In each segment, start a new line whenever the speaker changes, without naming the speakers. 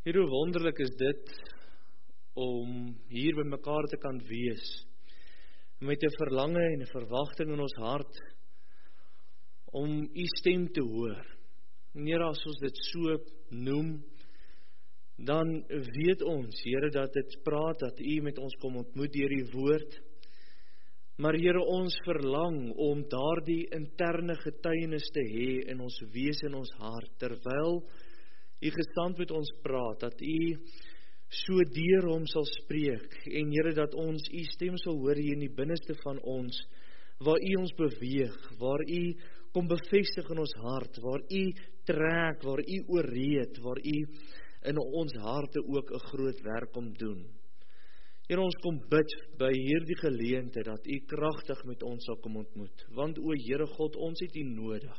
Here, hoe wonderlik is dit om hier by mekaar te kan wees, met 'n verlange en 'n verwagting in ons hart, om U stem te hoor. En Here, as ons dit so noem, dan weet ons, Here, dat dit praat, dat U met ons kom ontmoet deur U woord. Maar Here, ons verlang om daardie interne getuienis te hê in ons wese en ons hart, terwyl U gestand met ons praat, dat U so deur hom sal spreek, en Here, dat ons U stem sal hoor hier in die binneste van ons, waar U ons beweeg, waar U kom bevestig in ons hart, waar U trek, waar U oorreed, waar U in ons harte ook 'n groot werk kom doen. Here, ons kom bid by hierdie geleente, dat U kragtig met ons sal kom ontmoet, want o Here God, ons het U nodig.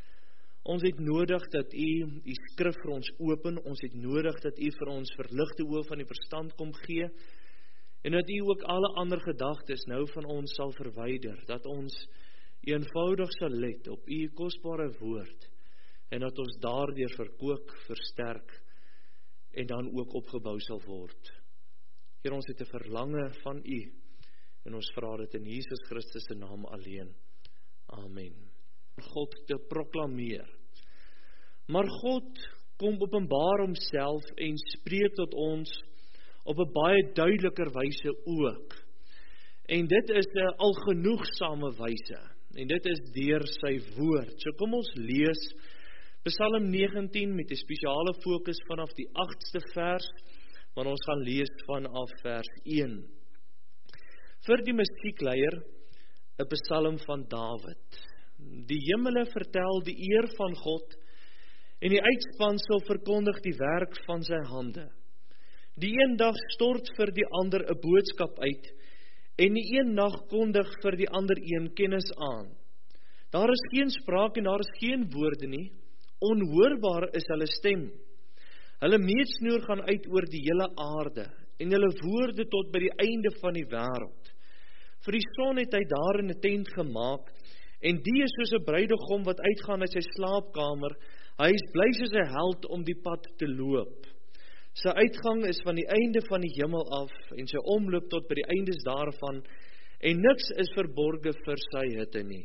Ons het nodig dat U die skrif vir ons open, ons het nodig dat U vir ons verligte oë van die verstand kom gee, en dat U ook alle ander gedagtes nou van ons sal verwyder, dat ons eenvoudig sal let op U kosbare woord, en dat ons daardeur verkoop, versterk, en dan ook opgebou sal word. Here, ons het 'n verlange van U, en ons vra dit in Jesus Christus se naam alleen. Amen. God te proklameer. Maar God kom openbaar homself en spreek tot ons op 'n baie duideliker wyse ook. En dit is 'n algenoegsame wyse, en dit is deur sy woord. So kom ons lees Psalm 19 met 'n spesiale fokus vanaf die 8ste vers, maar ons gaan lees vanaf vers 1. Vir die musiekleier 'n psalm van Dawid. Die hemele vertel die eer van God, en die uitspansel verkondig die werk van sy hande. Die een dag stort vir die ander 'n boodskap uit, en die een nag kondig vir die ander een kennis aan. Daar is geen spraak en daar is geen woorde nie, onhoorbaar is hulle stem. Hulle meetsnoer gaan uit oor die hele aarde, en hulle woorde tot by die einde van die wêreld. Vir die son het hy daarin 'n tent gemaak, en die is soos 'n bruidegom wat uitgaan uit sy slaapkamer. Hy is bly soos 'n held om die pad te loop. Sy uitgang is van die einde van die hemel af, en sy omloop tot by die eindes daarvan, en niks is verborge vir sy hitte nie.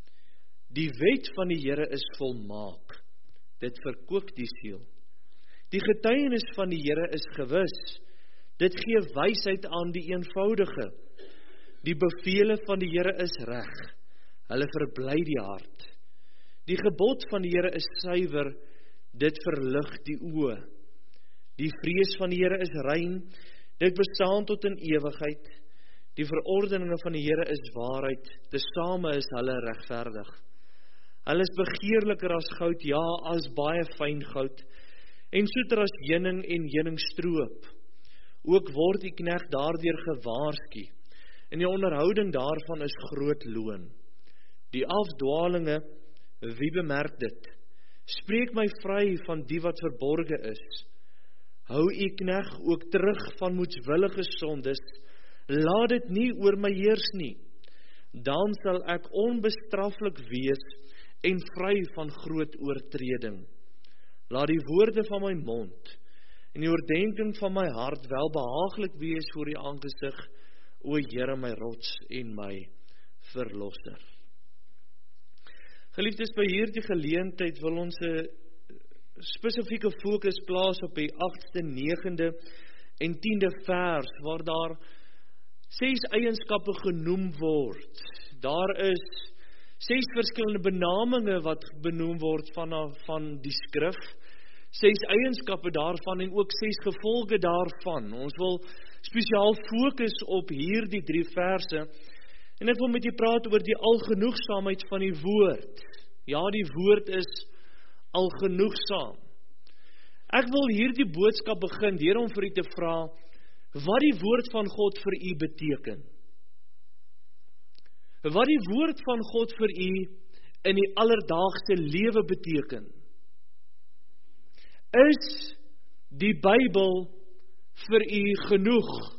Die wet van die Here is volmaak, dit verkoop die siel. Die getuienis van die Here is gewis, dit gee wysheid aan die eenvoudige. Die bevele van die Here is reg, hulle verbly die hart. Die gebod van die Here is suiwer, dit verlig die oë. Die vrees van die Here is rein, dit bestaan tot in ewigheid. Die verordeninge van die Here is waarheid, tesame is hulle regverdig. Hulle is begeerliker as goud, ja, as baie fyn goud, en soeter as heuning en heuningstroop. Ook word die knegt daardeur gewaarsku, en die onderhouding daarvan is groot loon. Die afdwalinge, wie bemerk dit? Spreek my vry van die wat verborge is. Hou u knegt ook terug van moedswillige sondes, laat dit nie oor my heers nie. Dan sal ek onbestraflik wees en vry van groot oortreding. Laat die woorde van my mond en die oordenking van my hart welbehaaglik wees voor U aangesig, o Here, my rots en my verlosser. Geliefdes, by hierdie geleentheid wil ons 'n spesifieke fokus plaas op die 8ste, 9de en 10de vers, waar daar 6 eienskappe genoem word. Daar is 6 verskillende benaminge wat benoem word van die skrif, 6 eienskappe daarvan en ook 6 gevolge daarvan. Ons wil spesiaal fokus op hierdie 3 verse, en ek wil met julle praat oor die algenoegsaamheid van die woord. Ja, die woord is algenoegsaam. Ek wil hierdie boodskap begin deur om vir u te vra wat die woord van God vir u beteken. Wat die woord van God vir u in die alledaagse lewe beteken. Is die Bybel vir u genoeg?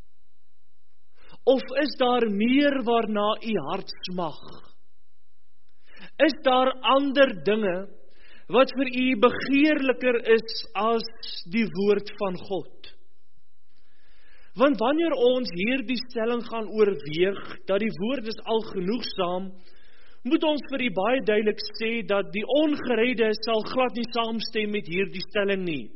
Of is daar meer waarna u hart smag? Is daar ander dinge wat vir u begeerliker is as die woord van God. Want wanneer ons hierdie stelling gaan oorweeg, dat die woord is al genoegsaam, moet ons vir u baie duidelik sê, dat die ongeredde sal glad nie saamstem met hierdie stelling nie.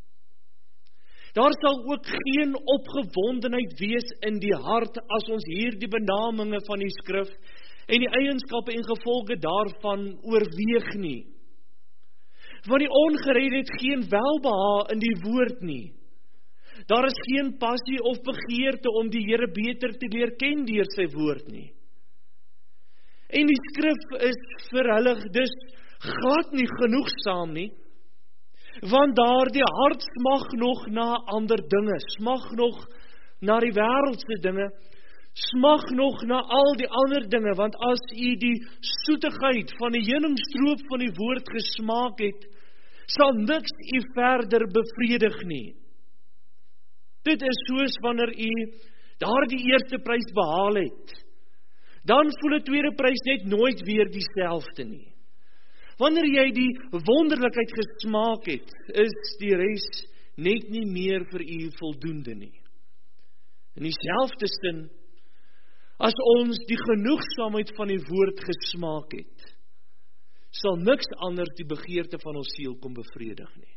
Daar sal ook geen opgewondenheid wees in die hart, as ons hierdie benaminge van die skrif, en die eienskappe en gevolge daarvan oorweeg nie. Want die ongeredde het geen welbehae in die woord nie. Daar is geen passie of begeerte om die Here beter te leer ken deur sy woord nie. En die skrif is vir hulle dus glad nie genoegsaam nie, want daardie hart smag nog na ander dinge, smag nog na die wêreldse dinge, smag nog na al die ander dinge, want as u die soetigheid van die heuningstroop van die woord gesmaak het, sal niks u verder bevredig nie. Dit is soos wanneer u daardie eerste prys behaal het, dan voel die tweede prys net nooit weer dieselfde nie. Wanneer jy die wonderlikheid gesmaak het, is die res net nie meer vir u voldoende nie. In dieselfde sin, as ons die genoegsaamheid van die woord gesmaak het, sal niks anders die begeerte van ons siel kom bevredig nie.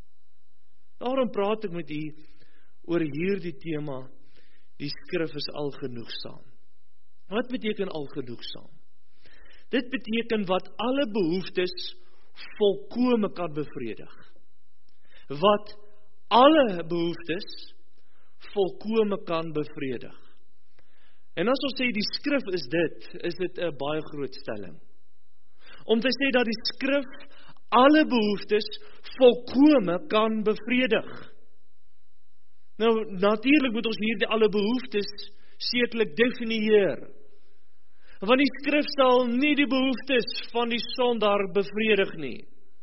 Daarom praat ek met u oor hierdie tema, die skrif is al genoegsaam. Wat beteken al genoegsaam? Dit beteken wat alle behoeftes volkome kan bevredig. Wat alle behoeftes volkome kan bevredig. En as ons sê die skrif is dit 'n baie groot stelling. Om te sê dat die skrif alle behoeftes volkome kan bevredig. Nou, natuurlik moet ons hierdie alle behoeftes sekerlik definieer. Want die skrif sal nie die behoeftes van die sondaar bevredig nie.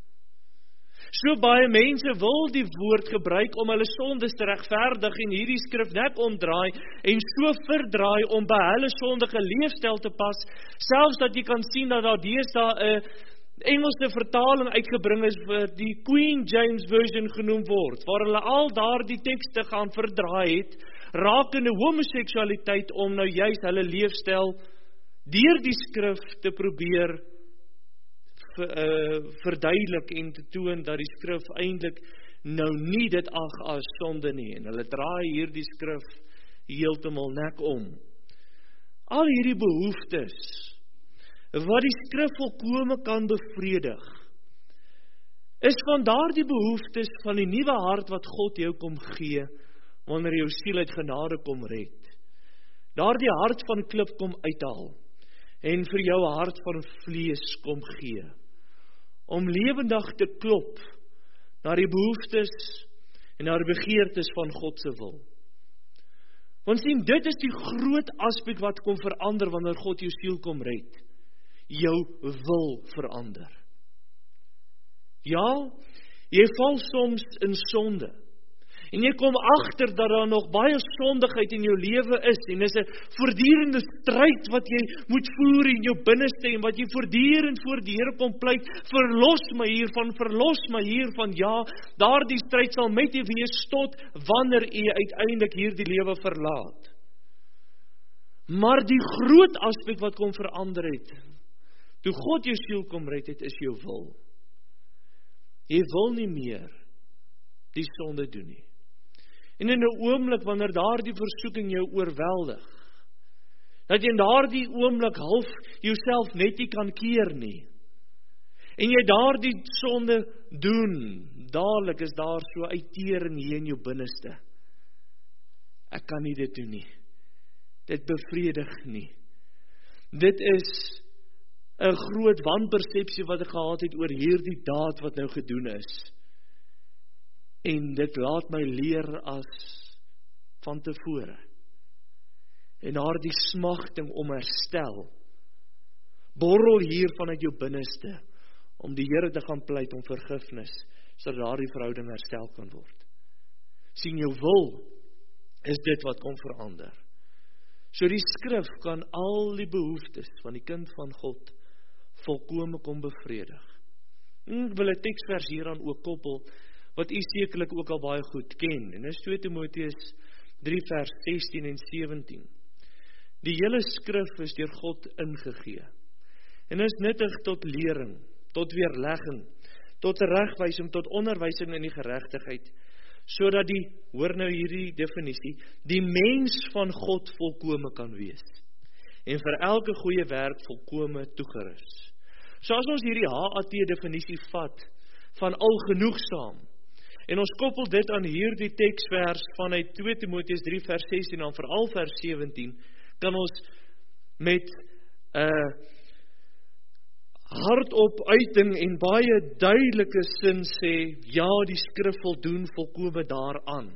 So baie mense wil die woord gebruik om hulle sondes te regverdig en hierdie skrif net omdraai en so verdraai om by hulle sondige leefstyl te pas, selfs dat jy kan sien dat daar deesdae 'n Engelse vertaling uitgebring is wat die Queen James Version genoem word, waar hulle al daardie tekste gaan verdraai het, rakende homoseksualiteit om nou juis hulle leefstyl deur die skrif te probeer verduidelik en te toon dat die skrif eintlik nou nie dit ag as sonde nie. En hulle draai hierdie skrif heeltemal nek om. Al hierdie behoeftes wat die skrif volkome kan bevredig, is van daardie behoeftes van die nuwe hart wat God jou kom gee, wanneer jou siel uit genade kom red. Daardie hart van klip kom uithaal, en vir jou 'n hart van vlees kom gee, om lewendig te klop na die behoeftes en na die begeertes van God se wil. Want sien, dit is die groot aspek wat kom verander wanneer God jou siel kom red. Jou wil verander. Ja, jy val soms in sonde. En jy kom agter dat daar nog baie sondigheid in jou lewe is. En dis 'n voortdurende stryd wat jy moet voer in jou binneste. En wat jy voortdurend voor die Here kom pleit. Verlos my hiervan. Ja, daardie stryd sal met u wees tot wanneer u uiteindelik hierdie lewe verlaat. Maar die groot aspek wat kom verander het, toe God jou siel kom red het, is jou wil. Jy wil nie meer die sonde doen nie. En in 'n oomblik wanneer daardie versoeking jou oorweldig, dat jy in daardie oomblik half jouself net nie kan keer nie, en jy daardie sonde doen, dadelik is daar so uittering hier in jou binneste. Ek kan nie dit doen nie. Dit bevredig nie. Dit is 'n groot wanpersepsie wat ek gehad het oor hierdie daad wat nou gedoen is. En dit laat my leer as van tevore. En daardie smagting om herstel, borrel hier vanuit jou binneste, om die Here te gaan pleit om vergifnis, sodat daardie verhouding herstel kan word. Sien, jou wil is dit wat kom verander. So die skrif kan al die behoeftes van die kind van God volkome kom bevredig. Ek wil 'n teksvers hieraan ook koppel, wat u sekerlik ook al baie goed ken. En dis 2 Timoteus 3 vers 16 en 17. Die hele skrif is deur God ingegee. En is nuttig tot lering, tot weerlegging, tot regwysing, tot onderwysing in die geregtigheid, sodat hoor nou hierdie definisie, die mens van God volkome kan wees. En vir elke goeie werk volkome toegerus. So as ons hierdie HAT definisie vat, van algenoegsaam, en ons koppel dit aan hierdie teksvers vanuit 2 Timoteus 3 vers 16 en veral vers 17, kan ons met hardop uiting en baie duidelike sin sê, ja, die skrif voldoen volkome daaraan.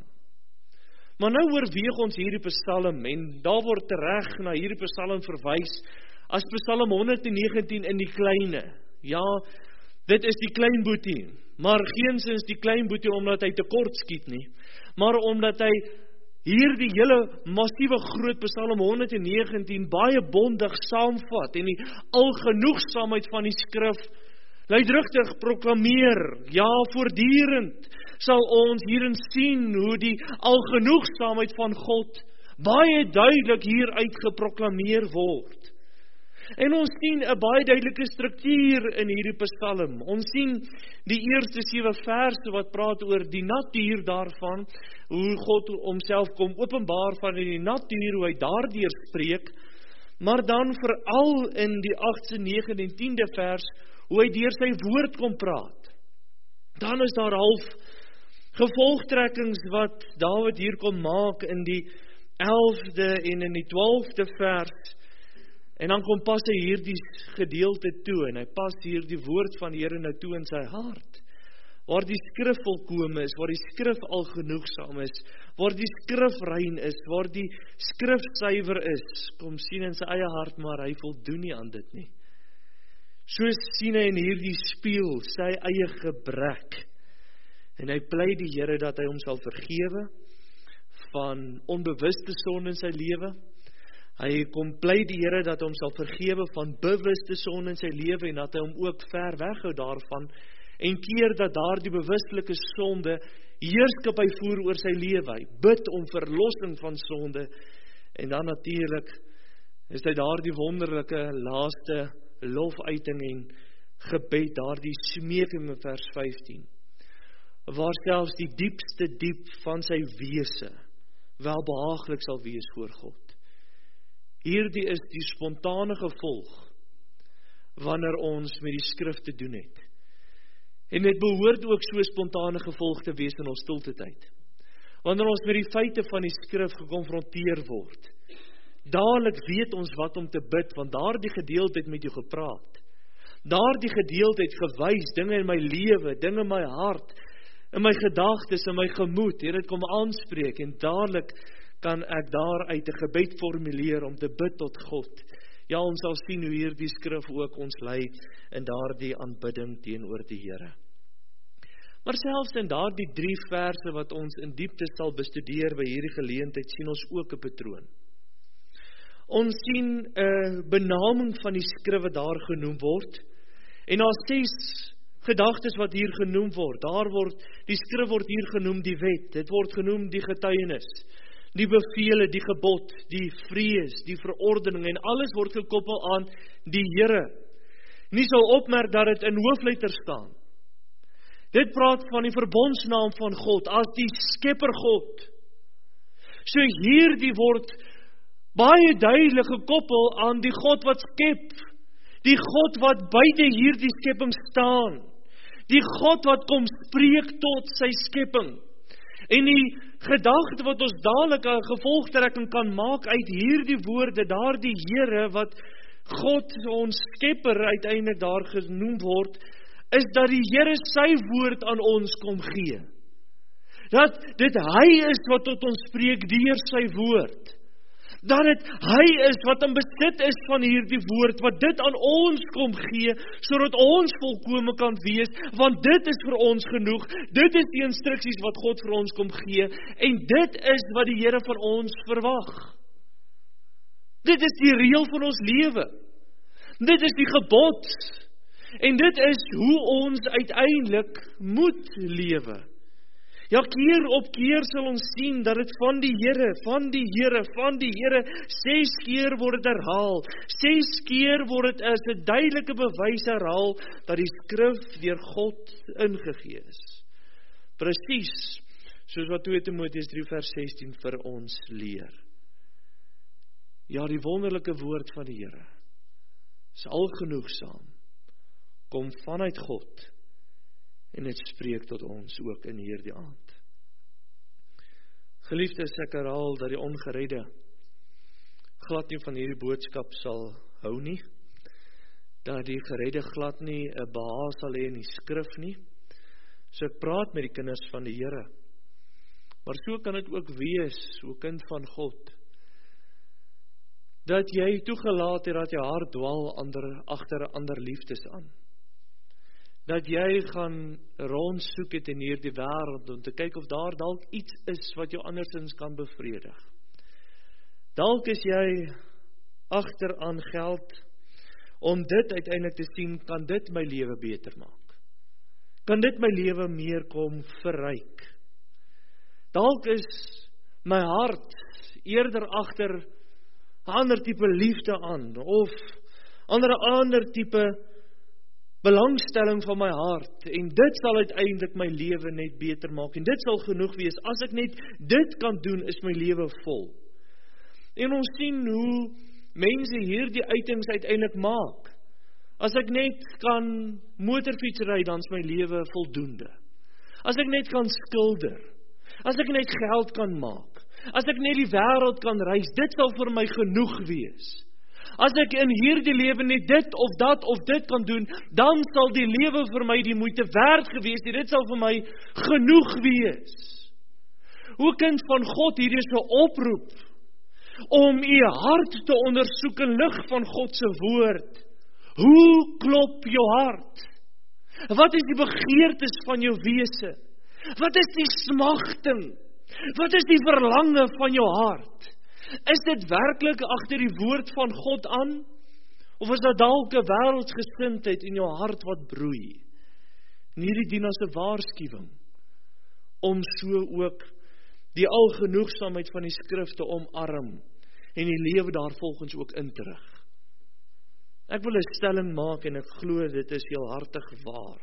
Maar nou oorweeg ons hierdie psalm, en daar word tereg na hierdie psalm verwys, as psalm 119 in die kleine. Ja, dit is die klein boetie, maar geensins die klein boetie omdat hy tekort skiet nie, maar omdat hy hierdie hele massiewe groot psalm 119 baie bondig saamvat en die algenoegsaamheid van die skrif luidrigtig proklameer. Ja, voortdurend sal ons hierin sien hoe die algenoegsaamheid van God baie duidelik hieruit geproklameer word. En ons sien 'n baie duidelike struktuur in hierdie psalm. Ons sien die eerste 7 verse wat praat oor die natuur daarvan, hoe God homself kom openbaar van die natuur, hoe hy daardeur spreek, maar dan veral in die 8de, 9de en 10de vers, hoe hy deur sy woord kom praat. Dan is daar half gevolgtrekkings wat Dawid hier kom maak in die 11de en in die 12de vers, en dan kom pas hy hierdie gedeelte toe, en hy pas hier die woord van die Here nou toe in sy hart, waar die skrif volkome is, waar die skrif algenoegsaam is, waar die skrif rein is, waar die skrif suiwer is, kom sien in sy eie hart, maar hy voldoen nie aan dit nie. So sien hy in hierdie spieël sy eie gebrek, en hy pleit die Here dat hy hom sal vergewe van onbewuste sonde in sy lewe. Hy kom pleit die Here dat hy hom sal vergewe van bewuste sonde in sy lewe, en dat hy hom ook ver weghou daarvan, en keer dat daardie bewustelike sonde heerskappy voer oor sy lewe. Hy bid om verlossing van sonde, en dan natuurlik is hy daardie wonderlike laaste lofuiting en gebed, daardie smeeking in vers 15, waar selfs die diepste diep van sy wese welbehaaglik sal wees voor God. Hierdie is die spontane gevolg wanneer ons met die skrif te doen het. En dit behoort ook so spontane gevolg te wees in ons stilte tyd. Wanneer ons met die feite van die skrif gekonfronteer word, dadelik weet ons wat om te bid, want daardie gedeelte het met jou gepraat. Daardie gedeelte het gewys dinge in my lewe, dinge in my hart, in my gedagtes, in my gemoed, het dit kom aanspreek, en dadelik kan ek daaruit 'n gebed formuleer om te bid tot God. Ja, ons sal sien hoe hierdie skrif ook ons lei in daardie aanbidding teenoor die Here. Maar selfs in daardie 3 verse wat ons in diepte sal bestudeer by hierdie geleentheid, sien ons ook 'n patroon. Ons sien 'n benaming van die skrif wat daar genoem word, en daar 6 gedagtes wat hier genoem word. Die skrif word hier genoem die wet, dit word genoem die getuienis, die bevele, die gebod, die vrees, die verordening, en alles word gekoppel aan die Here. Nie sal opmerk dat dit in hoofletter staan. Dit praat van die verbondsnaam van God, as die skepper God. So hierdie word baie duidelik gekoppel aan die God wat skep, die God wat buite hierdie skepping staan, die God wat kom spreek tot sy skepping. En die gedagte wat ons dadelik 'n gevolgtrekking kan maak uit hierdie woorde, daardie Here wat God, ons skepper uiteindelik daar genoem word, is dat die Here sy woord aan ons kom gee. Dat dit hy is wat tot ons spreek deur sy woord. Dat dit hy is wat in besit is van hierdie woord, wat dit aan ons kom gee, sodat ons volkome kan wees, want dit is vir ons genoeg, dit is die instruksies wat God vir ons kom gee, en dit is wat die Here van ons verwag. Dit is die reël van ons lewe, dit is die gebod, En dit is hoe ons uiteindelik moet lewe. Ja, keer op keer sal ons sien dat dit van die Here, 6 keer word dit herhaal. 6 keer word dit as 'n duidelike bewys herhaal dat die skrif deur God ingegee is. Presies soos wat 2 Timoteus 3 vers 16 vir ons leer. Ja, die wonderlike woord van die Here is algenoegsaam, kom vanuit God en dit spreek tot ons ook in hierdie aand. Geliefdes, ek herhaal dat die ongeredde glad nie van hierdie boodskap sal hou nie, dat die geredde glad nie 'n behaag sal hê in die skrif nie. So ek praat met die kinders van die Here. Maar so kan dit ook wees, o kind van God, dat jy toegelaat het dat jou hart dwaal agter ander liefdes aan. Dat jy gaan rondsoek het in hierdie wêreld om te kyk of daar dalk iets is wat jou andersins kan bevredig. Dalk is jy agteraan geld om dit uiteindelik te sien, kan dit my lewe beter maak? Kan dit my lewe meer kom verryk? Dalk is my hart eerder agter 'n ander tipe liefde aan, of ander tipe belangstelling van my hart, en dit sal uiteindelik my lewe net beter maak, en dit sal genoeg wees. As ek net dit kan doen, is my lewe vol. En ons sien hoe mense hierdie uitings uiteindelik maak. As ek net kan motorfiets ry, dan is my lewe voldoende. As ek net kan skilder, as ek net geld kan maak, as ek net die wêreld kan reis, dit sal vir my genoeg wees. As ek in hierdie lewe net dit of dit kan doen, dan sal die lewe vir my die moeite werd gewees, en dit sal vir my genoeg wees. O kind van God, hier is 'n oproep om u hart te ondersoek in lig van God se woord. Hoe klop jou hart? Wat is die begeertes van jou wese? Wat is die smagting? Wat is die verlange van jou hart? Is dit werklik agter die woord van God aan? Of is dit dalk 'n wêreldsgesindheid in jou hart wat broei? En hierdie dien as 'n waarskuwing om so ook die algenoegsaamheid van die skrif te omarm en die lewe daarvolgens ook in te rig. Ek wil 'n stelling maak en ek glo dit is heel hartig waar.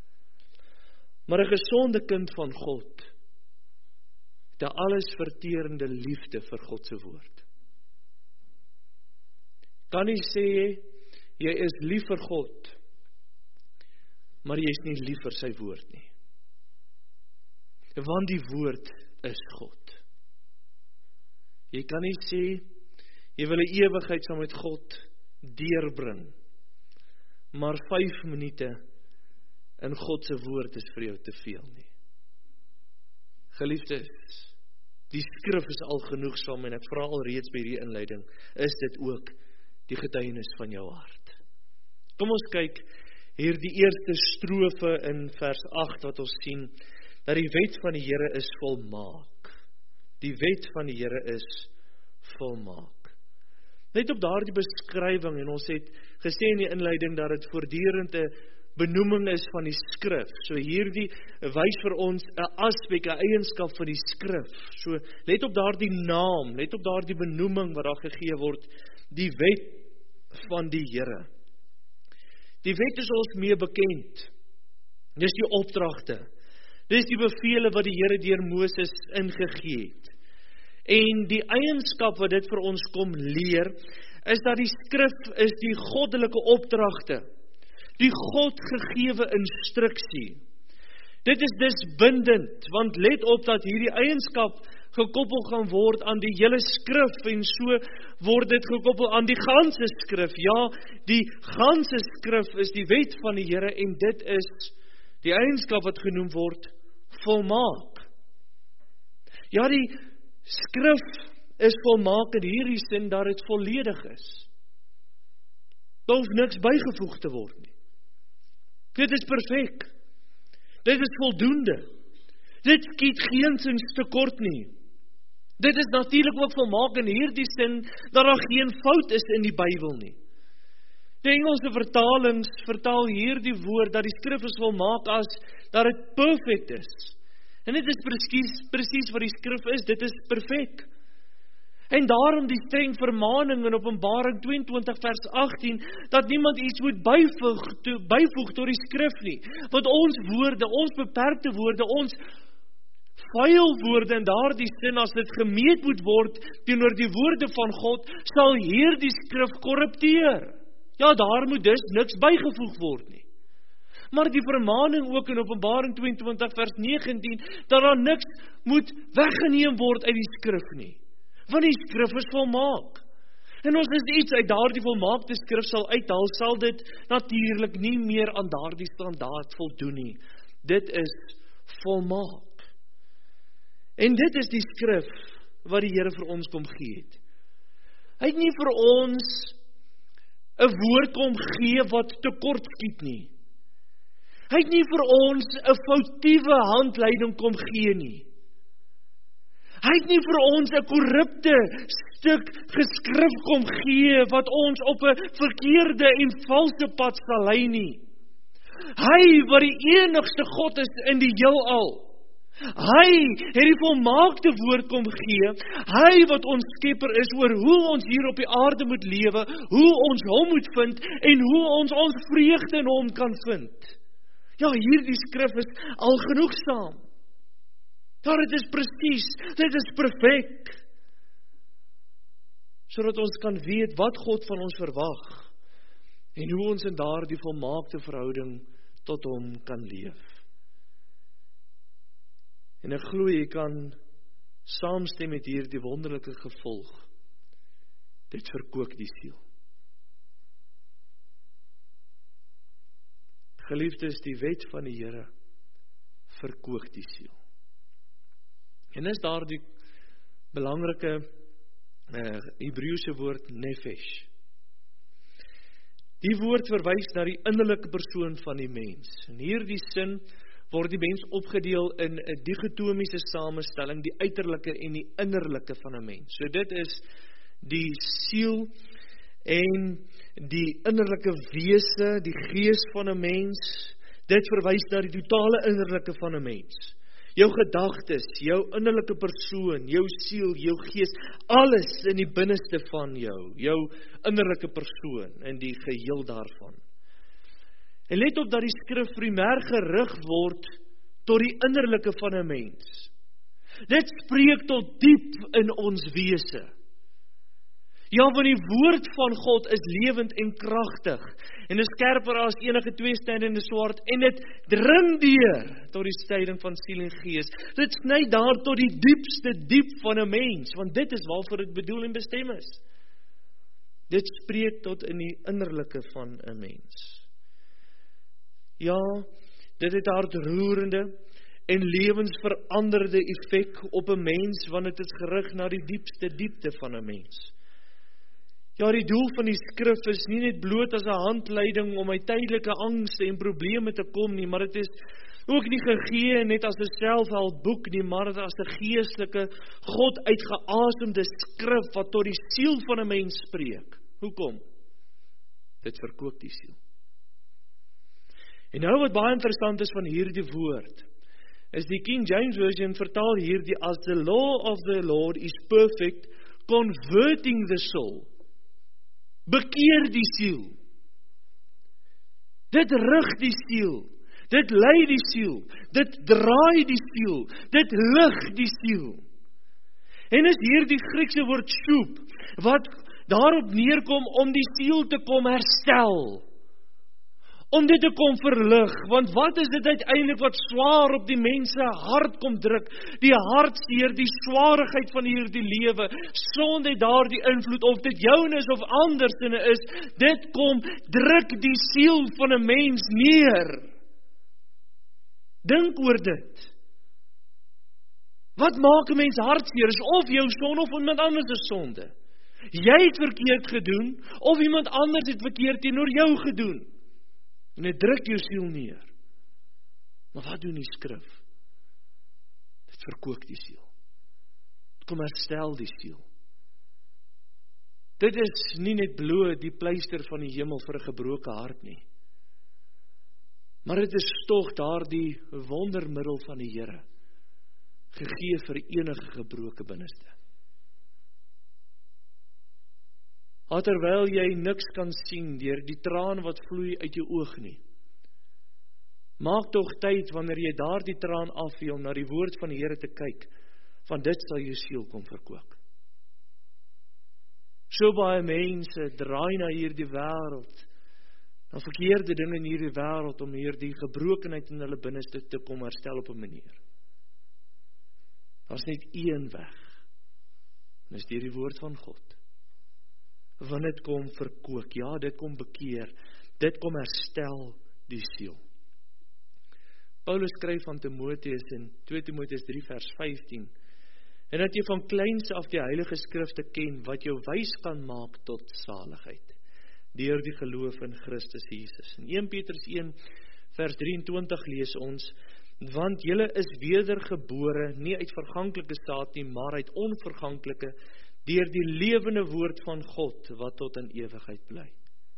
Maar 'n gesonde kind van God het 'n alles verterende liefde vir God se woord. Kan nie sê jy is lief vir God, maar jy is nie lief vir sy woord nie. Want die woord is God. Jy kan nie sê jy wil 'n ewigheid saam met God deurbring, maar 5 minute in God se woord is vir jou te veel nie. Geliefdes, die skrif is al genoegsaam, en ek vra al reeds by hierdie inleiding, is dit ook die getuienis van jou hart. Kom ons kyk hier die eerste strofe in vers 8 wat ons sien, dat die wet van die Here is volmaak. Die wet van die Here is volmaak. Net op daardie beskrywing, en ons het gesê in die inleiding dat dit voortdurend 'n benoeming is van die skrif. So hierdie wys vir ons 'n aspek, 'n eienskap van die skrif. So let op daardie naam, let op daardie benoeming wat daar gegee word, die wet van die Here. Die wet is ons mee bekend. Dis die opdragte. Dis die bevele wat die Here deur Moses ingegee het. En die eienskap wat dit vir ons kom leer, is dat die skrif is die goddelike opdragte. Die God gegewe instruksie. Dit is dus bindend, want let op dat hierdie eienskap gekoppel gaan word aan die hele skrif, en so word dit gekoppel aan die ganse skrif. Ja, die ganse skrif is die wet van die Here, en dit is die eienskap wat genoem word volmaak. Ja, die skrif is volmaak in hierdie sin dat dit volledig is. Daar hoef niks bygevoeg te word nie. Dit is perfek. Dit is voldoende. Dit skiet geensins tekort nie. Dit is natuurlik ook volmaak in hierdie sin dat daar geen fout is in die Bybel nie. Die Engelse vertalings vertaal hierdie woord dat die skrif is volmaak as dat dit perfect is. En dit is presies wat die skrif is, dit is perfek. En daarom die streng vermaning in Openbaring 22 vers 18, dat niemand iets moet byvoeg tot die skrif nie. Want ons woorde, ons beperkte woorde, ons vuil woorde in daardie sin, as dit gemeet moet word teenoor die woorde van God, sal hierdie skrif korrupteer. Ja, daar moet dus niks bygevoeg word nie. Maar die vermaning ook in Openbaring 22 vers 19, dat daar niks moet weggeneem word uit die skrif nie. Want die skrif is volmaak. En ons is iets uit daardie volmaakte skrif sal uithaal, sal dit natuurlik nie meer aan daardie standaard voldoen nie. Dit is volmaak. En dit is die skrif wat die Here vir ons kom gee het. Hy het nie vir ons 'n woord kom gee wat tekort skiet nie. Hy het nie vir ons 'n foutiewe handleiding kom gee nie. Hy het nie vir ons 'n korrupte stuk geskrif kom gee wat ons op 'n verkeerde en valse pad sal lei nie. Hy wat die enigste God is in die heelal. Hy het die volmaakte woord kom gee, hy wat ons skepper is oor hoe ons hier op die aarde moet lewe, hoe ons hom moet vind en hoe ons vreugde in hom kan vind. Ja, hierdie skrif is al genoegsaam. Ja, dit is presies, dit is perfek. Sodat ons kan weet wat God van ons verwag en hoe ons in daardie volmaakte verhouding tot hom kan leef. En ek glo jy kan saamstem met hierdie wonderlike gevolg. Dit verkoop die siel. Geliefdes, die wet van die Here verkoop die siel. En is daar die belangrike Hebreëse woord nefesh. Die woord verwys na die innerlike persoon van die mens. In hierdie sin word die mens opgedeel in 'n digotomiese samestelling, die uiterlike en die innerlike van 'n mens. So dit is die siel en die innerlike wese, die gees van 'n mens. Dit verwys na die totale innerlike van 'n mens. Jou gedagtes, jou innerlike persoon, jou siel, jou gees, alles in die binneste van jou innerlike persoon in die geheel daarvan. En let op dat die skrif primêr gerig word tot die innerlike van 'n mens. Dit spreek tot diep in ons wese. Ja, want die woord van God is lewend en kragtig en is skerper as enige tweesnydende swaard en dit dring deur tot die skeiding van siel en gees. Dit sny daar tot die diepste diep van 'n mens, want dit is waarvoor dit bedoel en bestem is. Dit spreek tot in die innerlike van 'n mens. Ja, dit het hartroerende en lewensveranderde effek op 'n mens, want dit is gerig na die diepste diepte van 'n mens. Ja, die doel van die skrif is nie net bloot as 'n handleiding om uit tydelike angste en probleme te kom nie, maar dit is ook nie gegee net as 'n selfhelpboek nie, maar as 'n geestelike, God uitgeasemde skrif wat tot die siel van 'n mens spreek. Hoekom? Dit verkoop die siel. En nou wat baie interessant is van hierdie woord, is die King James Version vertaal hierdie as the law of the Lord is perfect, converting the soul. Bekeer die siel. Dit rig die siel. Dit lei die siel. Dit draai die siel. Dit lig die siel. En is hier die Griekse woord shup, wat daarop neerkom om die siel te kom herstel. Om dit te kom verlig, want wat is dit uiteindelik wat swaar op die mense hart kom druk? Die hartseer, die swaarigheid van hierdie lewe, sonder daardie invloed, of dit joune is of andersine is, dit kom druk die siel van 'n mens neer. Dink oor dit. Wat maak 'n mens hartseer? Is of jou sonde of iemand anders se sonde. Jy het verkeerd gedoen, of iemand anders het verkeerd teenoor jou gedoen. En dit druk jou siel neer. Maar wat doen die skrif? Dit verkoop die siel. Dit kom herstel die siel. Dit is nie net bloot die pleister van die hemel vir 'n gebroke hart nie. Maar dit is tog daardie wondermiddel van die Here, gegee vir enige gebroke binneste. Terwyl jy niks kan sien deur die traan wat vloei uit jou oog nie, maak tog tyd wanneer jy daardie traan afvee om na die woord van die Here te kyk, want dit sal jou siel kom verkoop. So baie mense draai na hierdie wêreld, na verkeerde dinge in hierdie wêreld, om hierdie gebrokenheid in hulle binneste te kom herstel op 'n manier. Daar's net een weg, en dis deur die woord van God. Want dit kom verkoop, ja, dit kom bekeer, dit kom herstel die siel. Paulus skryf aan Timoteus in 2 Timoteus 3 vers 15, en dat jy van kleins af die heilige skrifte ken, wat jou wys kan maak tot saligheid, deur die geloof in Christus Jesus. In 1 Petrus 1 vers 23 lees ons, want julle is wedergebore, nie uit verganklike saad nie, maar uit onverganklike, deur die lewende woord van God, wat tot in ewigheid bly.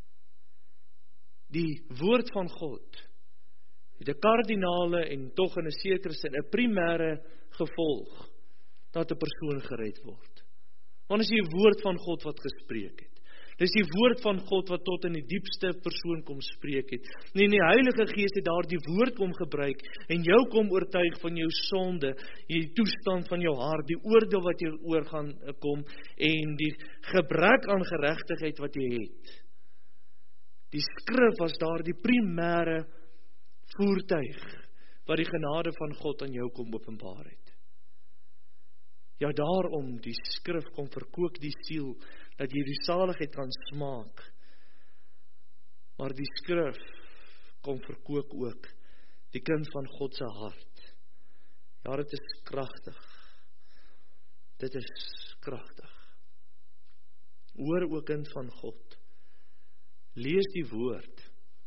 Die woord van God het 'n kardinale en tog in 'n sekere sin 'n primêre gevolg, dat 'n persoon gered word. Want is die woord van God wat gespreek het. Dis die woord van God wat tot in die diepste persoon kom spreek het. Nee, die Heilige Gees het daar die woord kom gebruik, en jou kom oortuig van jou sonde, die toestand van jou hart, die oordeel wat jy oor gaan kom, en die gebrek aan geregtigheid wat jy het. Die skrif was daar die primêre voertuig, wat die genade van God aan jou kom openbaar het. Ja, daarom die skrif kom verkoop die siel, dat jy die saligheid kan smaak. Maar die skrif kom verkoop ook die kind van God se hart. Ja, dit is kragtig. Dit is kragtig. Hoor ook kind van God. Lees die woord.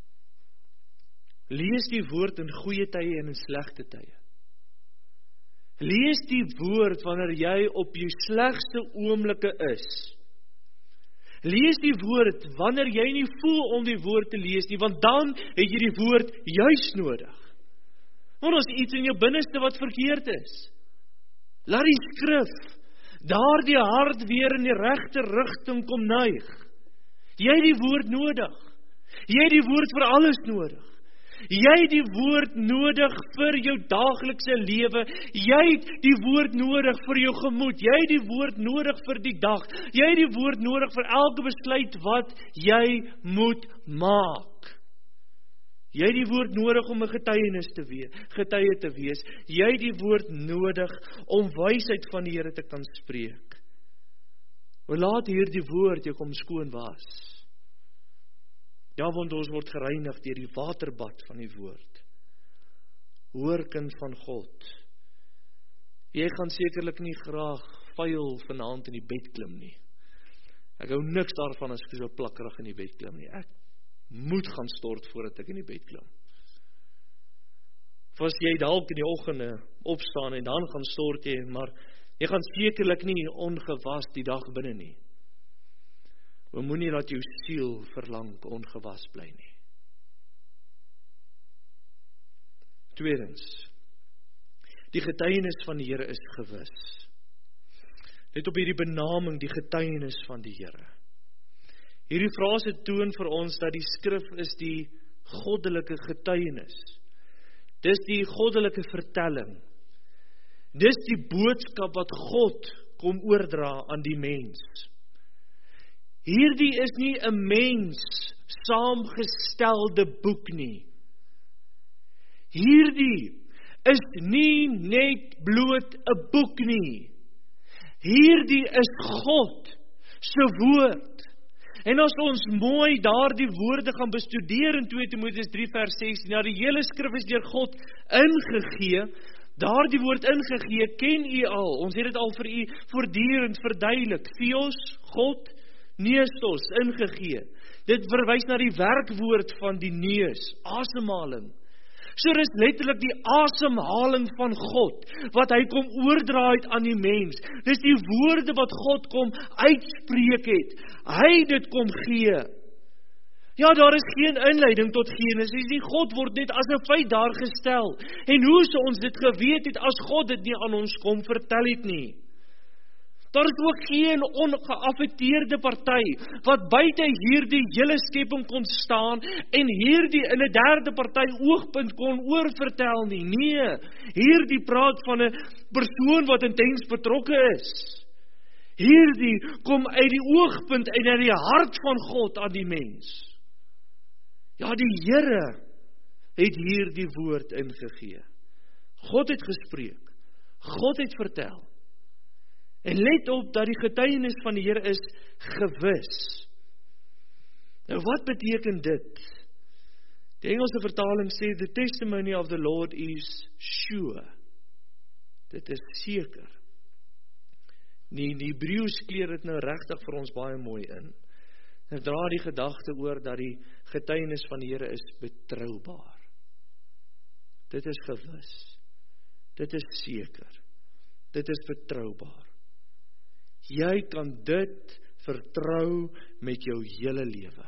Lees die woord in goeie tye en in slegte tye. Lees die woord wanneer jy op jou slegste oomblikke is. Lees die woord wanneer jy nie voel om die woord te lees nie, want dan het jy die woord juis nodig. Want ons iets in jou binneste wat verkeerd is. Laat die skrif daardie hart weer in die regte rigting kom neig. Jy het die woord nodig. Jy het die woord vir alles nodig. Jy het die woord nodig vir jou daaglikse lewe. Jy het die woord nodig vir jou gemoed. Jy het die woord nodig vir die dag. Jy het die woord nodig vir elke besluit wat jy moet maak. Jy het die woord nodig om 'n getuie te wees. Jy het die woord nodig om wysheid van die Here te kan spreek. Laat hierdie woord jou kom skoon was. Ja, want ons word gereinig deur die waterbad van die woord. Hoor kind van God, jy gaan sekerlik nie graag vuil vanaand in die bed klim nie. Ek hou niks daarvan as ek so plakkerig in die bed klim nie. Ek moet gaan stort voordat ek in die bed klim. Of as jy dalk in die oggende opstaan en dan gaan stort jy, maar jy gaan sekerlik nie ongewas die dag binne nie. Moenie dat jou siel verlang ongewas bly nie. Tweedens, die getuienis van die Here is gewis. Net op hierdie benaming, die getuienis van die Here. Hierdie frase toon vir ons dat die skrif is die goddelike getuienis. Dis die goddelike vertelling. Dis die boodskap wat God kom oordra aan die mens. Hierdie is nie 'n mens saamgestelde boek nie. Hierdie is nie net bloot 'n boek nie. Hierdie is God se woord. En as ons mooi daardie woorde gaan bestudeer in 2 Timoteus 3 vers 16, ja, die hele skrif is deur God ingegee. Daardie woord ingegee ken u al. Ons het dit al vir u voortdurend verduidelik. Theos, God, Neustos, ingegee. Dit verwys na die werkwoord van die neus, asemhaling. So dis letterlik die asemhaling van God, wat hy kom oordra het aan die mens. Dis die woorde wat God kom uitspreek het. Hy dit kom gee. Ja, daar is geen inleiding tot Genesis nie. God word net as 'n feit daar gestel. En hoe sou ons dit geweet het as God dit nie aan ons kom vertel het nie? Daar is ook geen ongeaffekteerde party wat buite hierdie hele skepping kon staan en hierdie in 'n derde party oogpunt kon oorvertel nie. Nee, hierdie praat van 'n persoon wat intens betrokke is. Hierdie kom uit die oogpunt en uit die hart van God aan die mens. Ja, die Here het hierdie woord ingegee. God het gespreek. God het vertel. En let op dat die getuienis van die Here is gewis. Nou wat beteken dit? Die Engelse vertaling sê, the testimony of the Lord is sure. Dit is seker. Die Hebreëus kleur dit nou regtig vir ons baie mooi in. Dit dra die gedagte oor dat die getuienis van die Here is betroubaar. Dit is gewis. Dit is seker. Dit is betroubaar. Jy kan dit vertrou met jou hele lewe.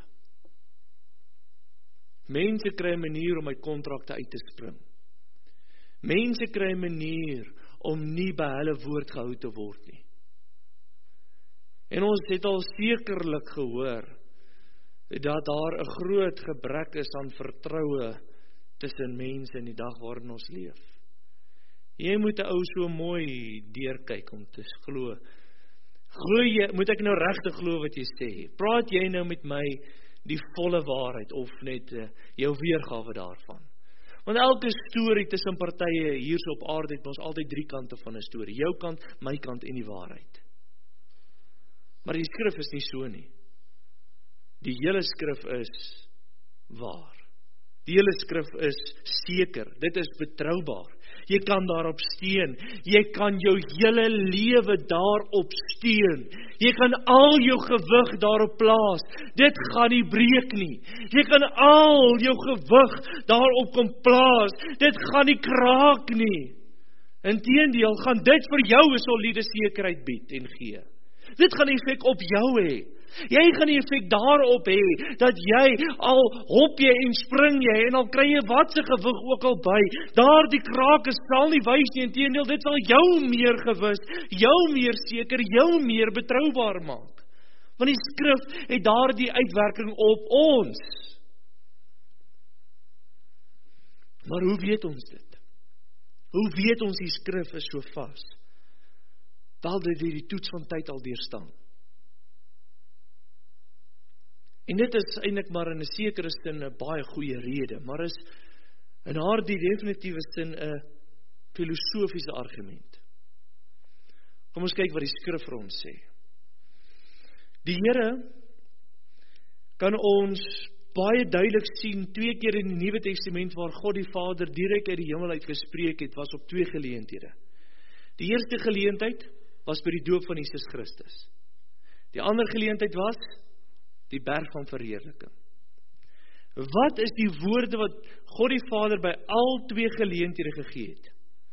Mense kry 'n manier om uit kontrakte uit te spring. Mense kry 'n manier om nie by hulle woord gehou te word nie. En ons het al sekerlik gehoor dat daar 'n groot gebrek is aan vertroue tussen mense in die dag waarin ons leef. Jy moet 'n ou so mooi deurkyk om te glo. Moet ek nou regtig glo wat jy sê? Praat jy nou met my die volle waarheid of net jou weergawe daarvan? Want elke storie tussen partye hier so op aarde het ons altyd 3 kante van 'n storie. Jou kant, my kant en die waarheid. Maar die skrif is nie so nie. Die hele skrif is waar. Die hele skrif is seker. Dit is betroubaar. Jy kan daarop steun. Jy kan jou hele lewe daarop steun. Jy kan al jou gewig daarop plaas. Dit gaan nie breek nie. Jy kan al jou gewig daarop kom plaas. Dit gaan nie kraak nie. Inteendeel gaan dit vir jou 'n soliede sekerheid bied en gee. Dit gaan effek op jou hê. Jy gaan die effek daarop hê, dat jy al hop jy en spring jy, en al kry jy wat se gewig ook al by, daardie krake sal nie wys nie, inteendeel, dit sal jou meer gewis, jou meer seker, jou meer betroubaar maak. Want die skrif het daardie uitwerking op ons. Maar hoe weet ons dit? Hoe weet ons die skrif is so vas? Wel, dit het die toets van tyd al deurstaan. En dit is eintlik maar in 'n sekere sin 'n baie goeie rede, maar is in daardie definitiewe sin 'n filosofiese argument. Kom ons kyk wat die skrif vir ons sê. Die Here kan ons baie duidelik sien 2 keer in die Nuwe Testament waar God die Vader direk uit die hemel uit gespreek het, was op 2 geleenthede. Die eerste geleentheid was by die doop van Jesus Christus. Die ander geleentheid was die berg van verheerliking. Wat is die woorde wat God die Vader by al 2 geleenthede gegee het?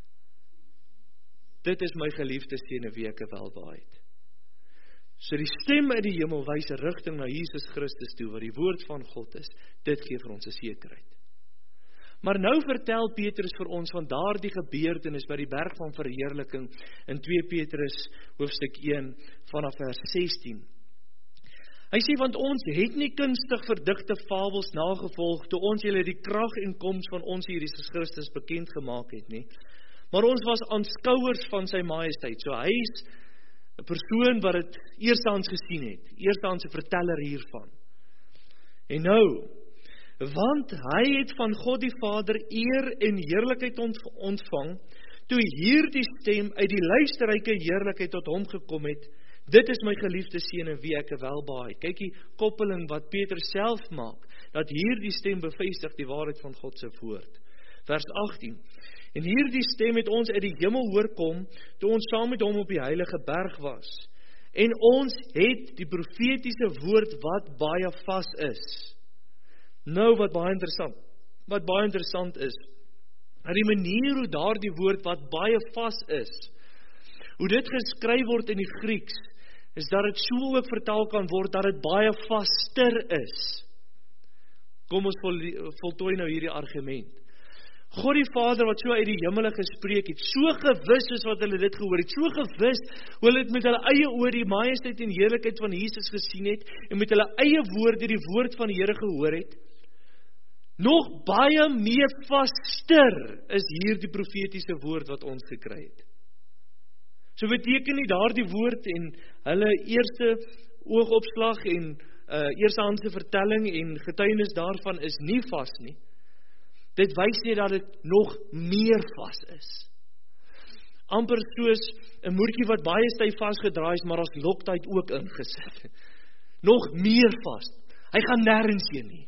Dit is my geliefde seun in wie ek welbehaag het. So die stem uit die hemel wys 'n rigting na Jesus Christus toe, wat die woord van God is. Dit gee vir ons 'n sekerheid. Maar nou vertel Petrus vir ons van daardie gebeurtenis by die berg van verheerliking in 2 Petrus hoofstuk 1 vanaf vers 16. Hy sê, want ons het nie kunstig verdigte fabels nagevolg toe ons julle die krag en koms van ons Here Jesus Christus bekend gemaak het nie, maar ons was aanskouers van sy majesteit. So hy is 'n persoon wat dit eerstehands gesien het, eerstehands 'n verteller hiervan. En nou, want hy het van God die Vader eer en heerlikheid ontvang, toe hierdie stem uit die luisterryke heerlikheid tot hom gekom het, dit is my geliefde seun in wie ek welbehaag het. Kyk die koppeling wat Petrus self maak, dat hierdie stem bevestig die waarheid van God se woord. Vers 18, en hierdie stem het ons uit die hemel hoor kom, toe ons saam met hom op die heilige berg was. En ons het die profetiese woord wat baie vas is. Nou wat baie interessant is, En die manier hoe daardie woord wat baie vas is, hoe dit geskryf word in die Grieks, is dat dit so ook vertaal kan word dat dit baie vaster is. Kom ons voltooi nou hierdie argument. God die Vader wat so uit die hemele gespreek het, so gewis is wat hulle dit gehoor het, so gewis hoe hulle het met hulle eie oor die majesteit en heerlikheid van Jesus gesien het, en met hulle eie woorde die woord van die Here gehoor het, nog baie meer vaster is hier die profetiese woord wat ons gekry het. So beteken nie daardie woord en hulle eerste oogopslag en eerstehandse vertelling en getuienis daarvan is nie vas nie. Dit wys nie dat dit nog meer vas is. Amper soos 'n moertjie wat baie styf vasgedraai is, maar as Loctite ook ingesit. Nog meer vas. Hy gaan nêrens heen nie.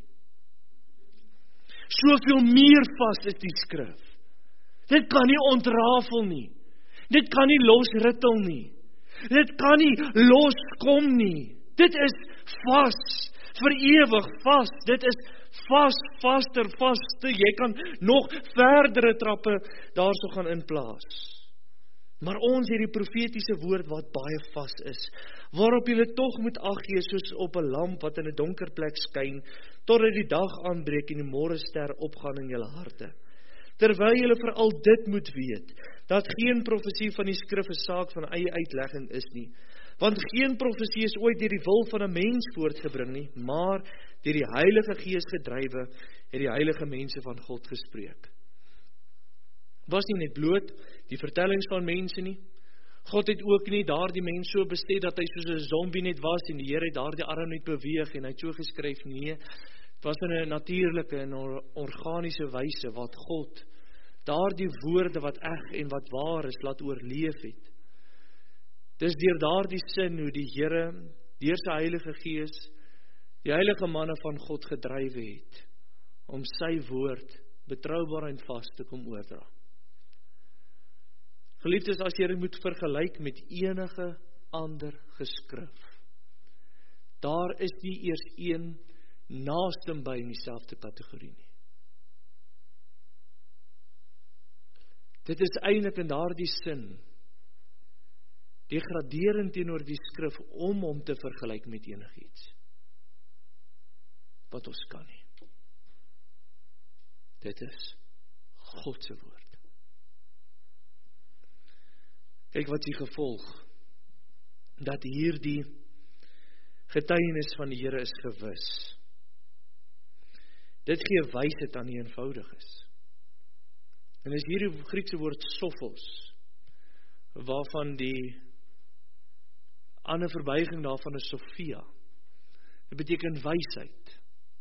Soveel meer vas is die skrif. Dit kan nie ontrafel nie. Dit kan nie losrittel nie. Dit kan nie loskom nie. Dit is vas, vir ewig vas. Dit is vaster. Jy kan nog verdere trappe daarso gaan inplaas. Maar ons het die profetiese woord wat baie vas is, waarop julle tog moet ag gee soos op 'n lamp wat in 'n donker plek skyn, totdat die dag aanbreek en die môrester opgaan in julle harte. Terwyl julle veral dit moet weet, dat geen profesie van die skrif 'n saak van eie uitlegging is nie. Want geen profesie is ooit deur die wil van 'n mens voortgebring nie, maar deur die Heilige Gees gedrywe, het die heilige mense van God gespreek. Was nie net bloot die vertellings van mense nie. God het ook nie daardie mens so bestel dat hy soos 'n zombie net was en die Here het daardie arm net beweeg en hy het so geskryf. Nee, dit was in 'n natuurlike en organiese wyse wat God daardie woorde wat eg en wat waar is laat oorleef het. Dis deur daardie sin hoe die Here deur sy Heilige Gees die heilige manne van God gedrywe het om sy woord betroubaar en vas te kom oordra. Geliefdes, as jy dit moet vergelyk met enige ander geskrif, daar is nie eers een naaste by in dieselfde kategorie nie. Dit is eintlik in daardie sin degraderend teenoor die skrif om hom te vergelyk met enigiets wat ons kan nie. Dit is God se woord. Kyk wat die gevolg, dat hierdie getuienis van die Here is gewis. Dit gee wysheid aan die eenvoudiges. En is hierdie Griekse woord sophos, waarvan die ander verbuiging daarvan is Sophia. Dit beteken wysheid.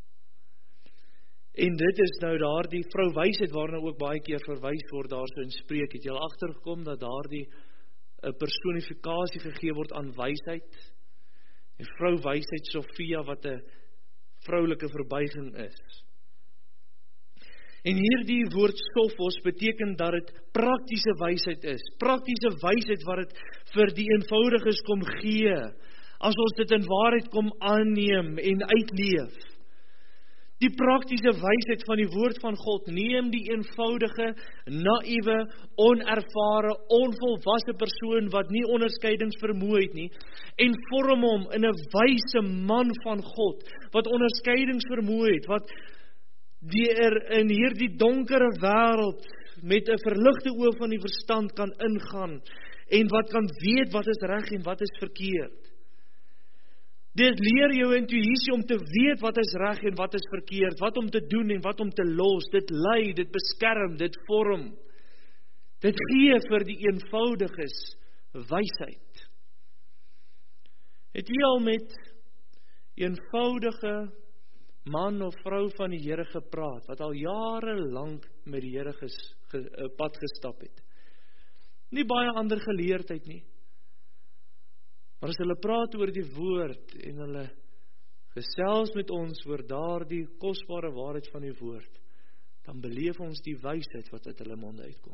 En dit is nou daardie vrou wysheid waarna ook baie keer verwys word daarso in Spreuke. Het jy al agtergekom dat daardie 'n personifikasie gegee word aan wysheid? En vrou wysheid Sophia wat 'n vroulike verbuiging is. En hierdie woord sophos beteken dat dit praktiese wysheid is. Praktiese wysheid wat dit vir die eenvoudiges kom gee, as ons dit in waarheid kom aanneem en uitleef. Die praktiese wysheid van die woord van God neem die eenvoudige, naïewe, onervare, onvolwasse persoon wat nie onderskeidingsvermoë het nie, en vorm hom in 'n wyse man van God, wat onderskeidingsvermoë het, wat in hierdie donkere wêreld met 'n verligte oog van die verstand kan ingaan en wat kan weet wat is reg en wat is verkeerd. Dit leer jou intuïsie om te weet wat is reg en wat is verkeerd, wat om te doen en wat om te los. Dit lei, dit beskerm, dit vorm. Dit gee vir die eenvoudiges wysheid. Het jy al met eenvoudige man of vrou van die Here gepraat, wat al jare lank met die Here pad gestap het? Nie baie ander geleerdheid nie. Maar as hulle praat oor die woord en hulle gesels met ons oor daardie kosbare waarheid van die woord, dan beleef ons die wysheid wat uit hulle monde uitkom.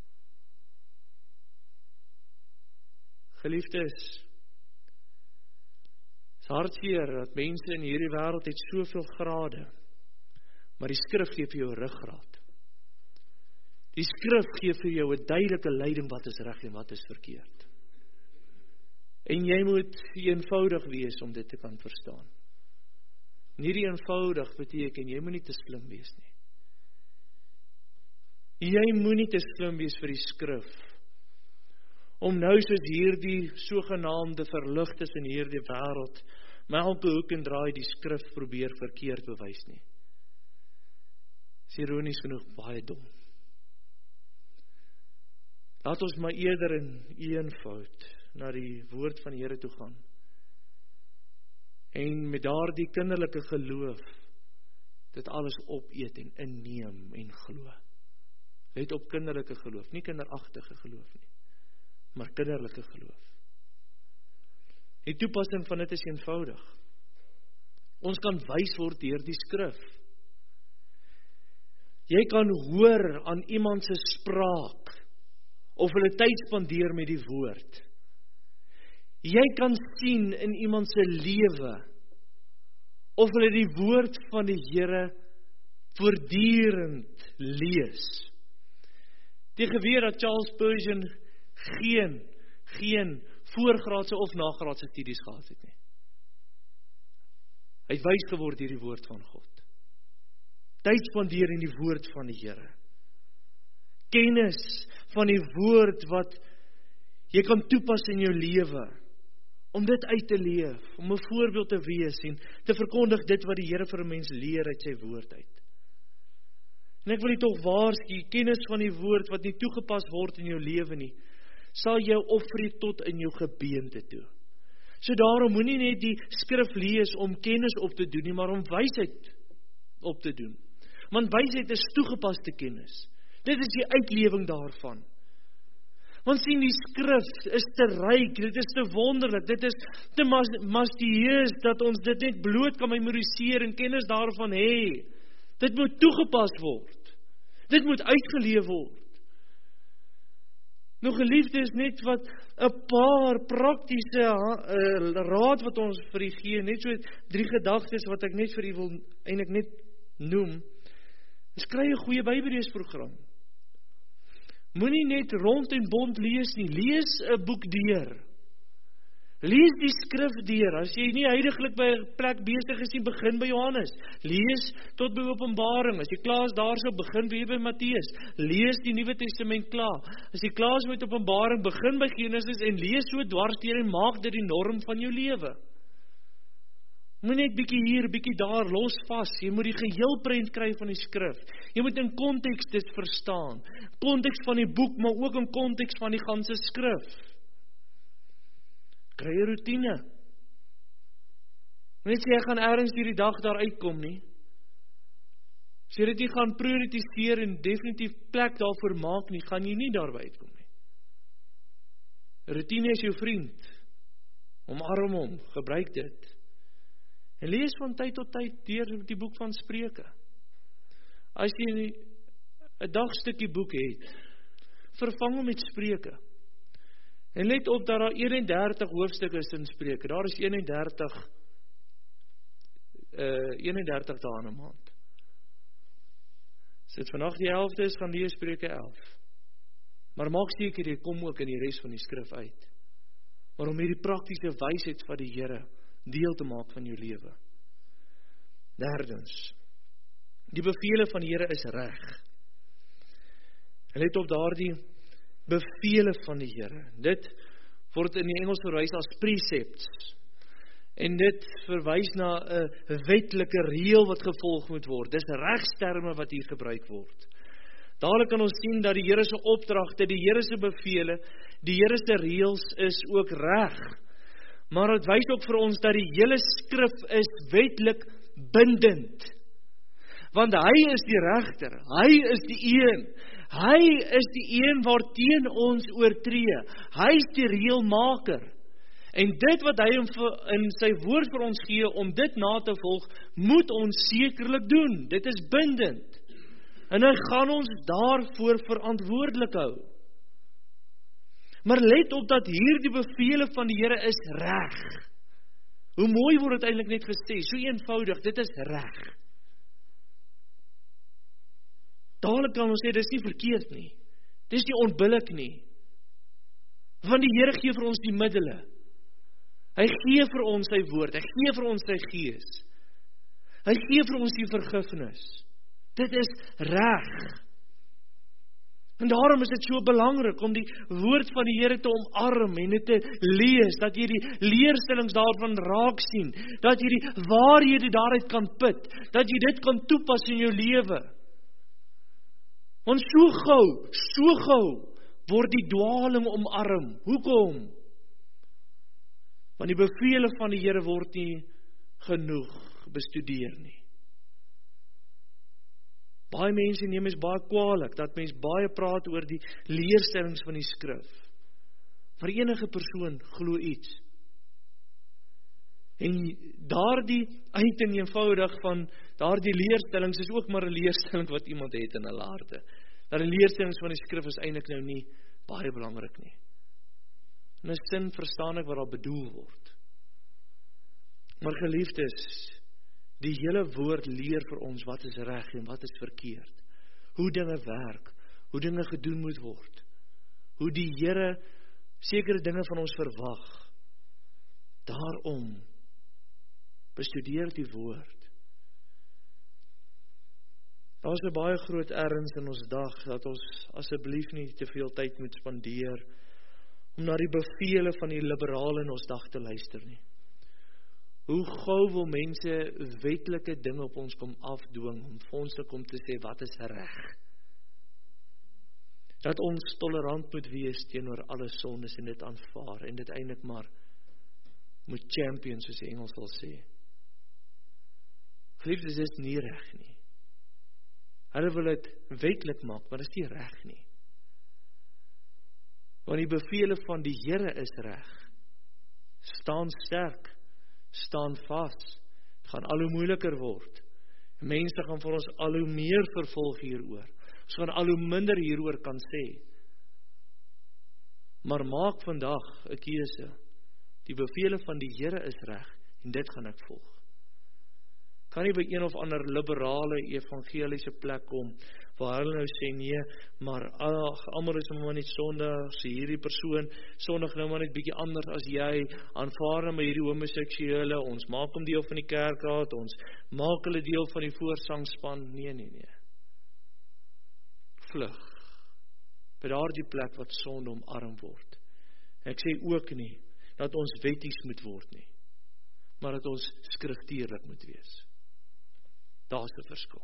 Geliefdes, is hartseer dat mense in hierdie wêreld het soveel grade, maar die skrif gee vir jou ruggraat. Die skrif gee vir jou 'n duidelike leiding wat is reg en wat is verkeerd. En jy moet eenvoudig wees om dit te kan verstaan. Nie eenvoudig beteken, jy moet nie te slim wees nie. Jy moet nie te slim wees vir die skrif, om nou soos hierdie sogenaamde verligtes in hierdie wêreld, maar op 'n hoek en draai die skrif probeer verkeerd bewys nie. Dis ironies genoeg baie dom. Laat ons maar eerder in eenvoud na die woord van die Here toe gaan. En met daardie kinderlike geloof, dit alles opeet en inneem en glo. Let op kinderlike geloof, nie kinderagtige geloof nie, maar kinderlike geloof. Die toepassing van dit is eenvoudig. Ons kan wys word deur die skrif. Jy kan hoor aan iemand se spraak, of hulle tyd spandeer met die woord. Jy kan sien in iemand se lewe, of hulle die woord van die Here voortdurend lees. Die geweer dat Charles Spurgeon geen voorgraadse of nagraadse studies gehad het nie. Hy het wys geword deur die woord van God. Tyd spandeer in die woord van die Here. Kennis van die woord wat jy kan toepas in jou lewe, om dit uit te leef, om 'n voorbeeld te wees en te verkondig dit wat die Here vir 'n mens leer uit sy woord uit. En ek wil nie tog waarsku, kennis van die woord wat nie toegepas word in jou lewe nie, sal jou opvreet tot in jou gebeente toe. So daarom moenie net die skrif lees om kennis op te doen nie, maar om wysheid op te doen. Want wysheid is toegepaste kennis. Dit is die uitlewing daarvan. Want sien, die skrif is te ryk, dit is te wonderlik, dit is te mastieus, dat ons dit net bloot kan memoriseer en kennis daarvan hê. Dit moet toegepas word. Dit moet uitgeleef word. Nou geliefde is net wat 'n paar praktiese raad wat ons vir u gee, net so 3 gedagtes wat ek net vir u wil eintlik net noem. Is kry 'n goeie Bybelleesprogram. Moenie net rond en bond lees nie, lees 'n boek deur. Lees die skrif deur. As jy nie heiliglik by 'n plek besig is nie, begin by Johannes. Lees tot by Openbaring. As jy klaar is daarso, begin weer by Matteus. Lees die Nuwe Testament klaar. As jy klaar is met Openbaring, begin by Genesis en lees so dwars deur en maak dit die norm van jou lewe. Moet net bietjie hier, bietjie daar, los vas. Jy moet die geheel prent kry van die skrif. Jy moet in konteks dit verstaan. Konteks van die boek, maar ook in konteks van die ganse skrif. Kry 'n routine. Net sê, ek gaan ergens hierdie dag daar uitkom nie. As jy dit nie gaan prioritiseer en definitief plek daarvoor maak nie, gaan jy nie daarby uitkom nie. Routine is jou vriend. Omarm hom, gebruik dit. En lees van tyd tot tyd deur die boek van Spreuke. As jy 'n dagstukkie boek het, vervang hom met Spreuke. En let op dat daar 31 hoofstukke is in Spreuke. Daar is 31 dae in 'n maand. As dit vandag die 11de is, gaan lees Spreuke 11. Maar maak seker jy kom ook in die res van die skrif uit. Maar om hierdie praktiese wysheid van die Here deel te maak van jou lewe. Derdens, die bevele van die Here is reg. En let op daardie bevele van die Here. Dit word in die Engels verwys as precepts. En dit verwys na 'n wetlike reël wat gevolg moet word. Dis regsterme wat hier gebruik word. Dadelik kan ons sien dat die Here se opdragte, die Here se bevele, die Here se reëls is ook reg. Maar dit wys ook vir ons dat die hele skrif is wetlik bindend. Want hy is die regter, hy is die een. Hy is die een waarteen ons oortree. Hy is die reëlmaker. En dit wat hy in sy woord vir ons gee om dit na te volg, moet ons sekerlik doen. Dit is bindend. En hy gaan ons daarvoor verantwoordelik hou. Maar let op dat hier die bevele van die Here is reg. Hoe mooi word dit eintlik net gesê, so eenvoudig, dit is reg. dadelik kan ons sê, dis nie verkeerd nie. Dis nie onbillik nie. Want die Here gee vir ons die middele. Hy gee vir ons sy woord, hy gee vir ons sy gees. Hy gee vir ons die vergifnis. Dit is reg. En daarom is dit so belangrik om die woord van die Here te omarm en dit te lees, dat jy die leerstellings daarvan raak sien, dat jy die waarhede daaruit kan put, dat jy dit kan toepas in jou lewe. Want so gou word die dwaling omarm. Hoekom? Want die bevele van die Here word nie genoeg bestudeer nie. Baie mense neem mens baie kwaadlik, dat mens baie praat oor die leerstellings van die skrif. Maar enige persoon glo iets. En daardie uit en eenvoudig van daardie leerstellings is ook maar 'n leerstelling wat iemand het in hulle harte. Dat die leerstellings van die skrif is eintlik nou nie baie belangrik nie. In 'n sin verstaan ek wat daar bedoel word. Maar geliefdes, die hele woord leer vir ons wat is reg en wat is verkeerd. Hoe dinge werk, hoe dinge gedoen moet word. Hoe die Here sekere dinge van ons verwag. Daarom bestudeer die woord. Daar is 'n baie groot erns in ons dag dat ons asseblief nie te veel tyd moet spandeer om na die bevele van die liberale in ons dag te luister nie. Hoe gou wil mense wetlike dinge op ons kom afdwing om vir ons te kom te sê wat is reg. Dat ons tolerant moet wees teenoor alle sondes en dit aanvaar en dit eintlik maar moet champion soos die Engels wil sê. Geliefdes, dit is nie reg nie. Hulle wil dit wetlik maak, maar dit is nie reg nie. Want die bevele van die Here is reg. Staan sterk, staan vas. Het gaan al hoe moeiliker word. Mense gaan vir ons al hoe meer vervolg hieroor. Ons gaan al hoe minder hieroor kan sê. Maar maak vandag 'n keuse. Die bevele van die Here is reg en dit gaan ek volg. Kan nie by een of ander liberale evangeliese plek kom waar hulle nou sê nee, maar almal is maar net sondig, sê hierdie persoon sondig nou maar net bietjie anders as jy, aanvaar hom hierdie homoseksuele, ons maak hom deel van die kerkraad, ons maak hulle deel van die voorsangspan. Nee. Vlug by daardie plek wat sonde omarm word. Ek sê ook nie dat ons wetties moet word nie, maar dat ons skriftuurlik moet wees. Daar's 'n verskil.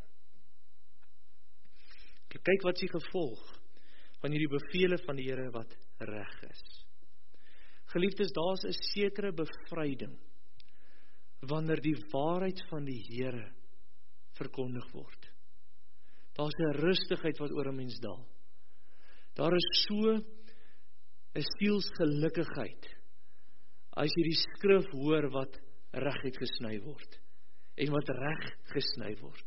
Kyk wat is die gevolg van hierdie bevele van die Here wat reg is. Geliefdes, daar's 'n sekere bevryding wanneer die waarheid van die Here verkondig word. Daar's 'n rustigheid wat oor 'n mens daal. Daar is so 'n sielsgelukkigheid as jy die skrif hoor wat reguit gesny word en wat reg gesny word.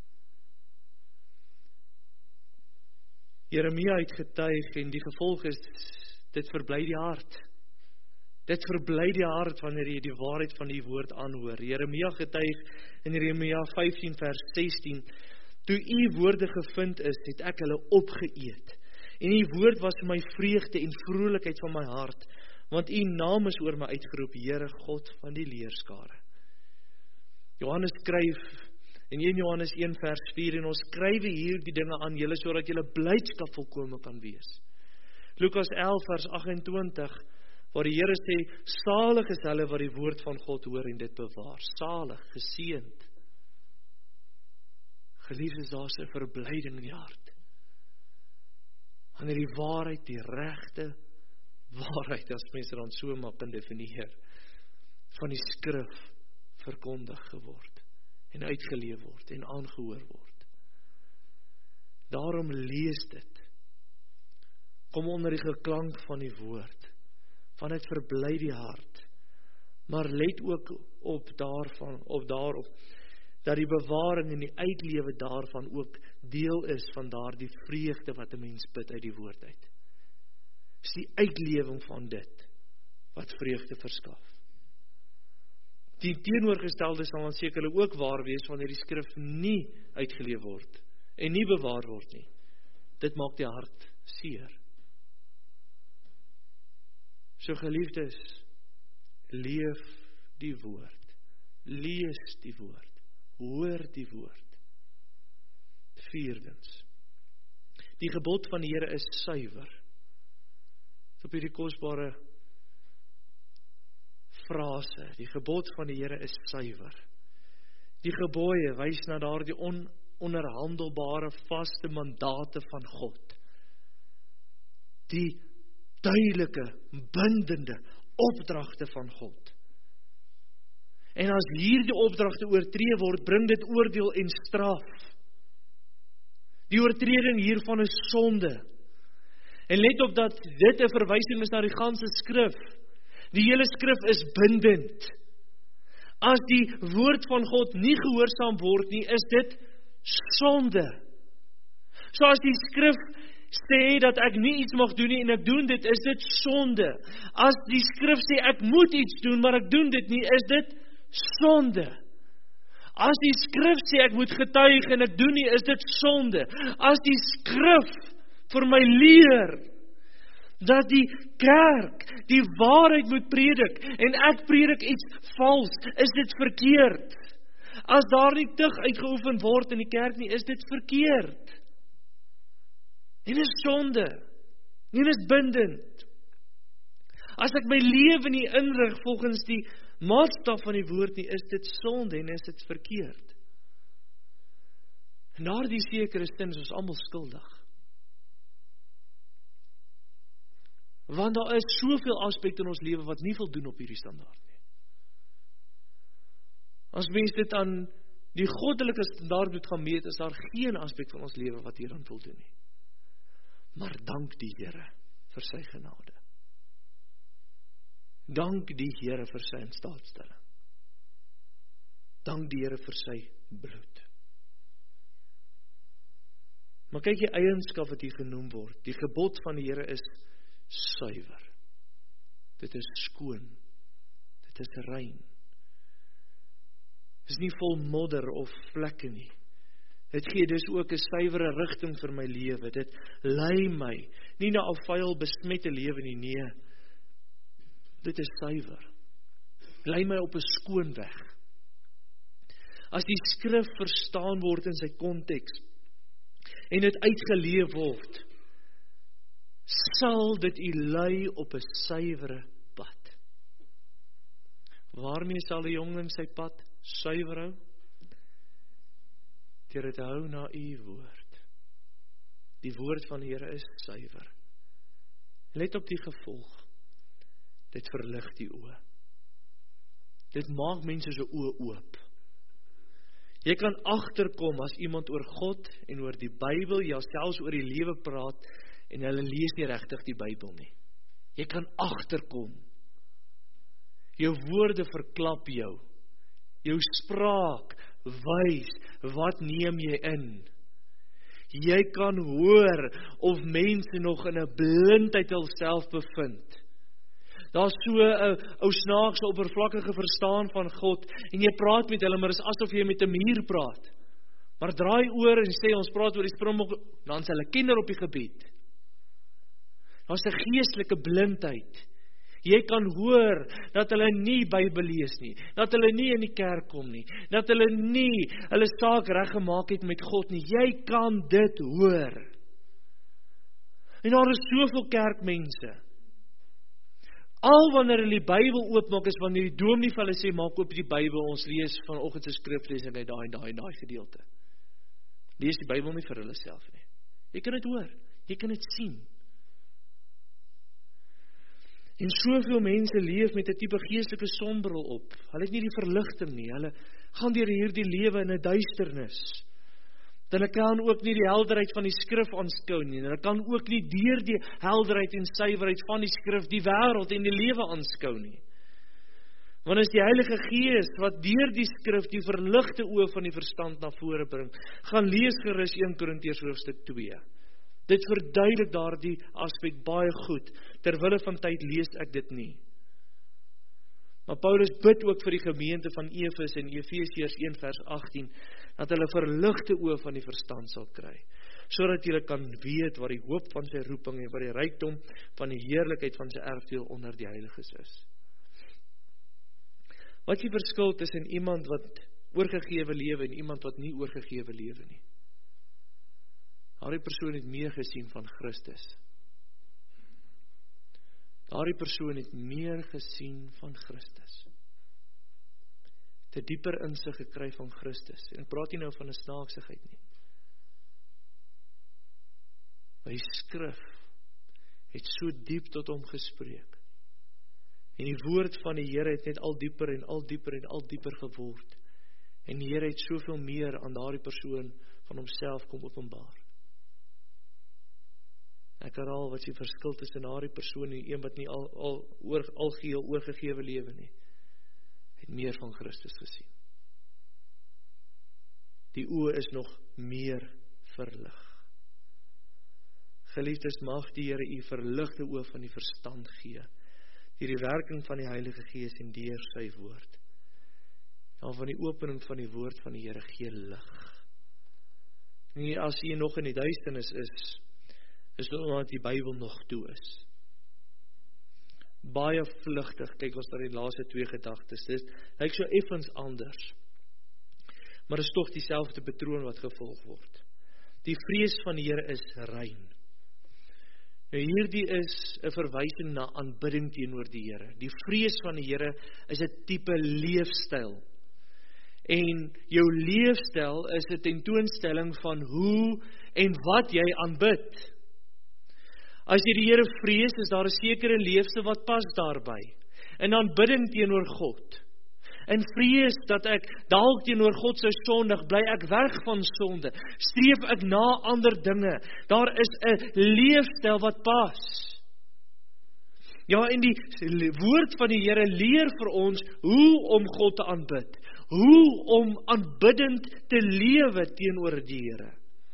Jeremia het getuig en die gevolg is, dit verbly die hart. Dit verbly die hart wanneer jy die waarheid van die woord aanhoor. Jeremia getuig in Jeremia 15 vers 16, toe u woorde gevind is, het ek hulle opgeëet. En u woord was my vreugde en vrolikheid van my hart, want u naam is oor my uitgeroep, Here God van die leerskare. Johannes skryf in 1 Johannes 1 vers 4, en ons skryf hier die dinge aan julle, sodat julle blydskap volkome kan wees. Lukas 11 vers 28, waar die Here sê, salig is hulle wat die woord van God hoor en dit bewaar. Salig, geseënd. Geliefdes, daar's 'n verblyding in die hart. Wanneer die waarheid, die regte waarheid, as mense dan so maar kan definieer, van die skrif verkondig geword en uitgeleef word en aangehoor word. Daarom lees dit. Kom onder die geklank van die woord, van dit verbly die hart. Maar let ook daarop dat die bewaring en die uitlewe daarvan ook deel is van daardie vreugde wat 'n mens put uit die woord uit. Dis die uitlewing van dit wat vreugde verskaf. Die teenoorgestelde sal dan sekerlik ook waar wees wanneer die skrif nie uitgeleef word en nie bewaar word nie, dit maak die hart seer. So geliefdes, leef die woord, lees die woord, hoor die woord. Vierdens, die gebod van die Here is suiwer. Op hierdie kosbare frase, die gebod van die Here is suiwer. Die gebooie wys na daardie ononderhandelbare vaste mandate van God. Die duidelike, bindende opdragte van God. En as hierdie opdragte oortree word, bring dit oordeel en straf. Die oortreding hiervan is sonde. En let op dat dit 'n verwysing is na die ganse skrif. Die hele skrif is bindend. As die woord van God nie gehoorsaam word nie, is dit sonde. So as die skrif sê dat ek nie iets mag doen nie en ek doen dit, is dit sonde. As die skrif sê ek moet iets doen, maar ek doen dit nie, is dit sonde. As die skrif sê ek moet getuig en ek doen nie, is dit sonde. As die skrif vir my leer dat die kerk die waarheid moet predik en ek predik iets vals, is dit verkeerd. As daar nie tug uitgeoefen word in die kerk nie, is dit verkeerd. En is sonde. En is bindend. As ek my lewe nie inrig volgens die maatstaf van die woord nie, is dit sonde en is dit verkeerd. En daardie sekere sin is ons almal skuldig. Want daar is soveel aspekte in ons lewe wat nie voldoen op hierdie standaard nie. As mens dit aan die goddelike standaard moet gaan meet, is daar geen aspek van ons lewe wat hieraan voldoen nie. Maar dank die Here vir sy genade. Dank die Here vir sy instaatstelling. Dank die Here vir sy bloed. Maar kyk die eienskap wat hier genoem word. Die gebod van die Here is suiwer. Dit is skoon. Dit is rein. Dit is nie vol modder of vlekke nie. Dit gee dus ook 'n suiwere rigting vir my lewe. Dit lei my nie na 'n vuil besmette lewe nie, nee. Dit is suiwer. Lei my op 'n skoon weg. As die skrif verstaan word in sy konteks en dit uitgeleef word, sal dit u lei op 'n suiwere pad. Waarmee sal 'n jongeling sy pad suiwer hou? Deur dit hou na u woord. Die woord van die Here is suiwer. Let op die gevolg. Dit verlig die oë. Dit maak mense se oë oop. Jy kan agterkom as iemand oor God en oor die Bybel, ja selfs oor die lewe praat en hulle lees nie regtig die Bybel nie. Jy kan agterkom. Jou woorde verklap jou. Jou spraak wys, wat neem jy in? Jy kan hoor of mense nog in 'n blindheid hulself bevind. Daar's so 'n ou snaakse oppervlakkige verstaan van God en jy praat met hulle, maar is asof jy met 'n muur praat. Maar draai oor en sê ons praat oor die Springbok, dan is hulle kenner op die gebied. Daar's 'n geestelike blindheid. Jy kan hoor dat hulle nie Bybel lees nie, dat hulle nie in die kerk kom nie, dat hulle nie hulle saak reggemaak het met God nie. Jy kan dit hoor. En daar is soveel kerkmense. Al wanneer hulle die Bybel oopmaak is wanneer die dominee vir hulle sê, maak oop die Bybel, ons lees vanoggend se skriflesing uit daai gedeelte. Lees die Bybel nie vir hulle self nie. Jy kan dit hoor, jy kan dit sien. En soveel mense leef met 'n tipe geestelike sonbril op. Hulle het nie die verligting nie. Hulle gaan deur hierdie lewe in 'n duisternis. Hulle kan ook nie die helderheid van die skrif aanskou nie. Hulle kan ook nie deur die helderheid en suiwerheid van die skrif die wêreld en die lewe aanskou nie. Want is die Heilige Gees wat deur die skrif die verligte oë van die verstand na vore bring. Gaan lees gerus 1 Korintiërs hoofstuk 2. Dit verduidelik daardie aspek baie goed. Terwille van tyd lees ek dit nie. Maar Paulus bid ook vir die gemeente van Efes in Efesiërs 1 vers 18, dat hulle verligte oë van die verstand sal kry, sodat julle kan weet wat die hoop van sy roeping en wat die rykdom van die heerlikheid van sy erfdeel onder die heiliges is. Wat is die verskil tussen iemand wat oorgegewe lewe en iemand wat nie oorgegewe lewe nie? Daardie persoon het meer gesien van Christus. Daardie persoon het meer gesien van Christus. Het 'n dieper insig gekry van Christus. En ek praat nie nou van 'n snaaksigheid nie. Maar die skrif het so diep tot hom gespreek. En die woord van die Here het net al dieper en al dieper en al dieper geword. En die Here het soveel meer aan daardie persoon van homself kom openbaar. Ek herhaal, wat is die verskil tussen daardie persoon en een wat nie algeheel oorgegewe lewe nie, het meer van Christus gesien. Die oë is nog meer verlig. Geliefdes, mag die Here u verligte oë van die verstand gee, deur die werking van die Heilige Gees en deur sy woord. Dan van die opening van die woord van die Here gee lig. Nie as jy nog in die duisternis is dit omdat die Bybel nog toe is. Baie vlugtig, kyk ons na die laaste 2 gedagtes, dit lyk so effens anders, maar is tog dieselfde patroon wat gevolg word. Die vrees van die Here is rein. Nou hierdie is 'n verwysing na aanbidding teenoor die Here. Die vrees van die Here is 'n tipe leefstyl. En jou leefstyl is 'n tentoonstelling van hoe en wat jy aanbid. As jy die Here vrees, is daar 'n sekere leefstyl wat pas daarby. In aanbidding teenoor God. In vrees dat ek dalk teenoor God sou sondig, bly ek weg van sonde. Streef ek na ander dinge. Daar is 'n leefstyl wat pas. Ja, en die woord van die Here leer vir ons hoe om God te aanbid. Hoe om aanbiddend te lewe teenoor die Here.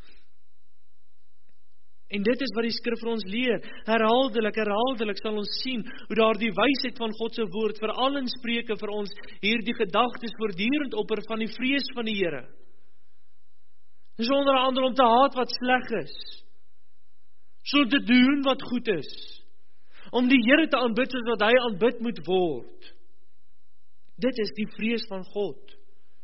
En dit is wat die skrif vir ons leer. Herhaaldelik sal ons sien hoe daar die wysheid van God se woord veral in Spreuke vir ons hierdie gedagtes voortdurend opper van die vrees van die Here. Dis onder andere om te haat wat sleg is. So te doen wat goed is. Om die Here te aanbid soos wat hy aanbid moet word. Dit is die vrees van God.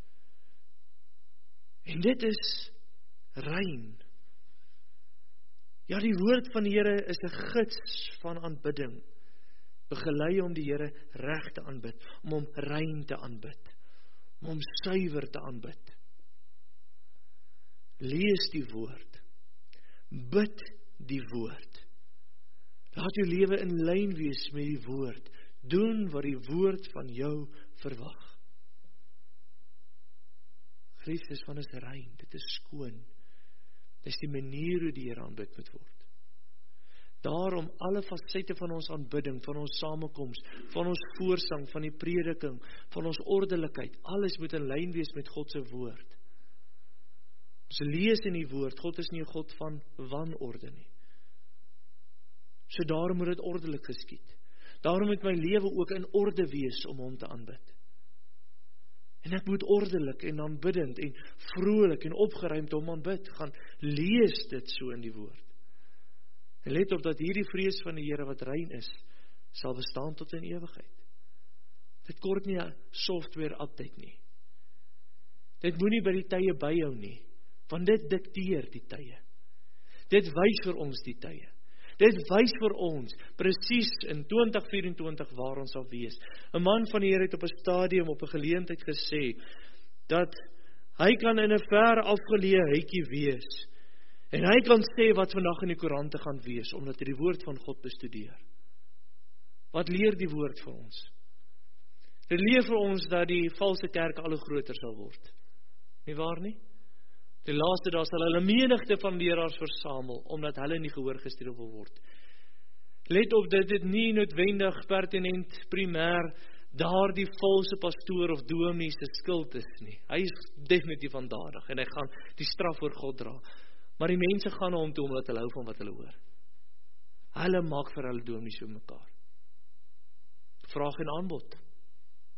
En dit is rein. Ja, die woord van die Here is 'n gids van aanbidding. Begelei om die Here reg te aanbid, om hom rein te aanbid, om hom suiwer te aanbid. Lees die woord. Bid die woord. Laat jou lewe in lyn wees met die woord. Doen wat die woord van jou verwag. Christus van is rein, dit is skoon. Dit is die manier hoe die Here aanbid moet word. Daarom alle fasette van ons aanbidding, van ons samekoms, van ons voorsang, van die prediking, van ons ordelikheid, alles moet in lyn wees met God se woord. Ons lees in die woord, God is nie 'n God van wanorde nie. So daarom moet dit ordelik geskied. Daarom moet my lewe ook in orde wees om hom te aanbid. En ek moet ordelik en aanbiddend en vrolik en opgeruimd hom aanbid. Gaan lees dit so in die woord. En let op dat hierdie vrees van die Here wat rein is, sal bestaan tot in ewigheid. Dit kort nie 'n software update nie. Dit moenie by die tye byhou nie, want dit dikteer die tye. Dit wys vir ons die tye. Dit wys vir ons presies in 2024 waar ons sal wees. 'n Man van die Here het op 'n stadium op 'n geleentheid gesê dat hy kan in 'n ver afgeleë huitjie wees en hy kan sê wat vandag in die koerante gaan wees omdat hy die woord van God bestudeer. Wat leer die woord vir ons? Dit leer vir ons dat die valse kerk al hoe groter sal word. Nie waar nie? Die laaste dae sal hulle menigte van leraars versamel, omdat hulle nie gehoor gestuur wil word. Let op dat dit nie noodwendig pertinent primêr daardie valse pastoor of dominee se skuld is nie. Hy is definitief aandadig en hy gaan die straf voor God dra. Maar die mense gaan na hom toe omdat hulle hou van wat hulle hoor. Hulle maak vir hulle dominees so mekaar. Vraag en aanbod.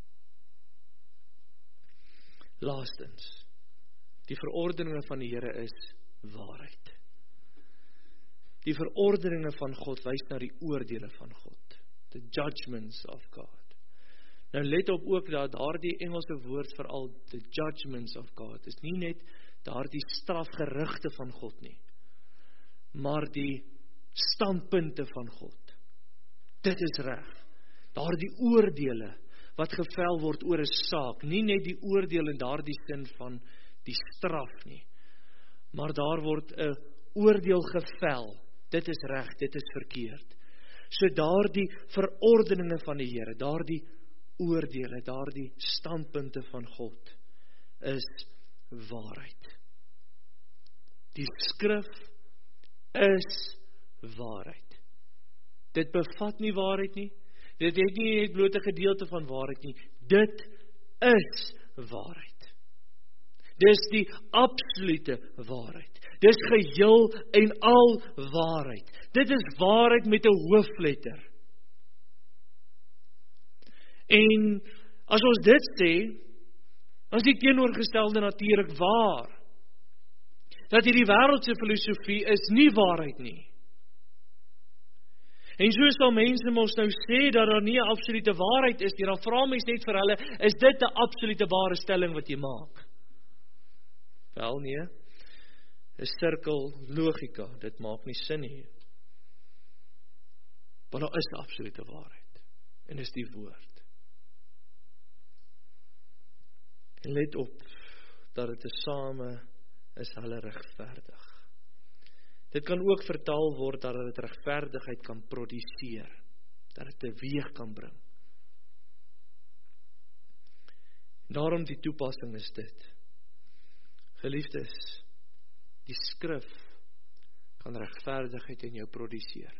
Laastens, die verordeninge van die Here is waarheid. Die verordeninge van God wys na die oordeele van God. The judgments of God. Nou let op ook dat daardie Engelse woord veral the judgments of God is nie net daardie strafgerigte van God nie, maar die standpunte van God. Dit is reg. Daardie oordeele wat gevel word oor 'n saak, nie net die oordeel in daardie sin van die straf nie, maar daar word 'n oordeel gevel. Dit is reg, dit is verkeerd. So daardie verordeninge van die Here, daardie oordeele, daardie standpunte van God is waarheid. Die skrif is waarheid. Dit bevat nie waarheid nie. Dit het nie net bloot 'n gedeelte van waarheid nie. Dit is waarheid. Dis die absolute waarheid. Dis geheel en al waarheid. Dit is waarheid met 'n hoofletter. En as ons dit sê, as die teenoorgestelde natuurlik waar. Dat hierdie wêreldse filosofie is nie waarheid nie. En so sal mense mos nou sê dat daar nie 'n absolute waarheid is nie, dan vra mens net vir hulle, is dit 'n absolute ware stelling wat jy maak? Wel nee, 'n sirkel logika, dit maak nie sin nie. Want daar is 'n absolute waarheid, en dis die woord. En let op, dat dit tesame is hulle regverdig. Dit kan ook vertaal word dat dit regverdigheid kan produseer, dat dit teweeg kan bring. Daarom die toepassing is dit. Geliefdes, die skrif kan regverdigheid in jou produseer.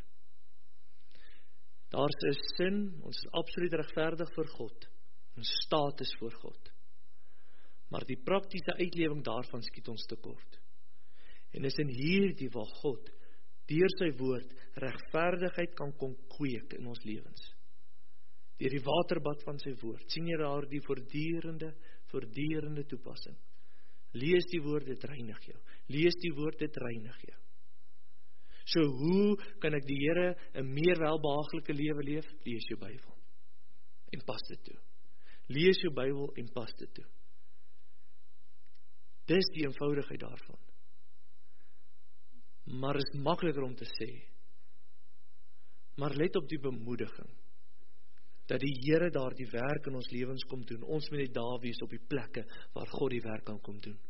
Daar's 'n sin, ons is absoluut regverdig vir God, ons status voor God. Maar die praktiese uitlewing daarvan skiet ons tekort. En is in hierdie waar God, deur sy woord, regverdigheid kan kom kweek in ons lewens. Deur die waterbad van sy woord, sien jy daar die voortdurende toepassing. Lees die woord, dit reinig jou. Lees die woord, dit reinig jou. So hoe kan ek die Here 'n meer welbehaaglike lewe leef? Lees jou Bybel en pas dit toe. Lees jou Bybel en pas dit toe. Dis die eenvoudigheid daarvan. Maar is makliker om te sê. Maar let op die bemoediging, dat die Here daar die werk in ons lewens kom doen. Ons moet net daar wees op die plekke waar God die werk kan kom doen.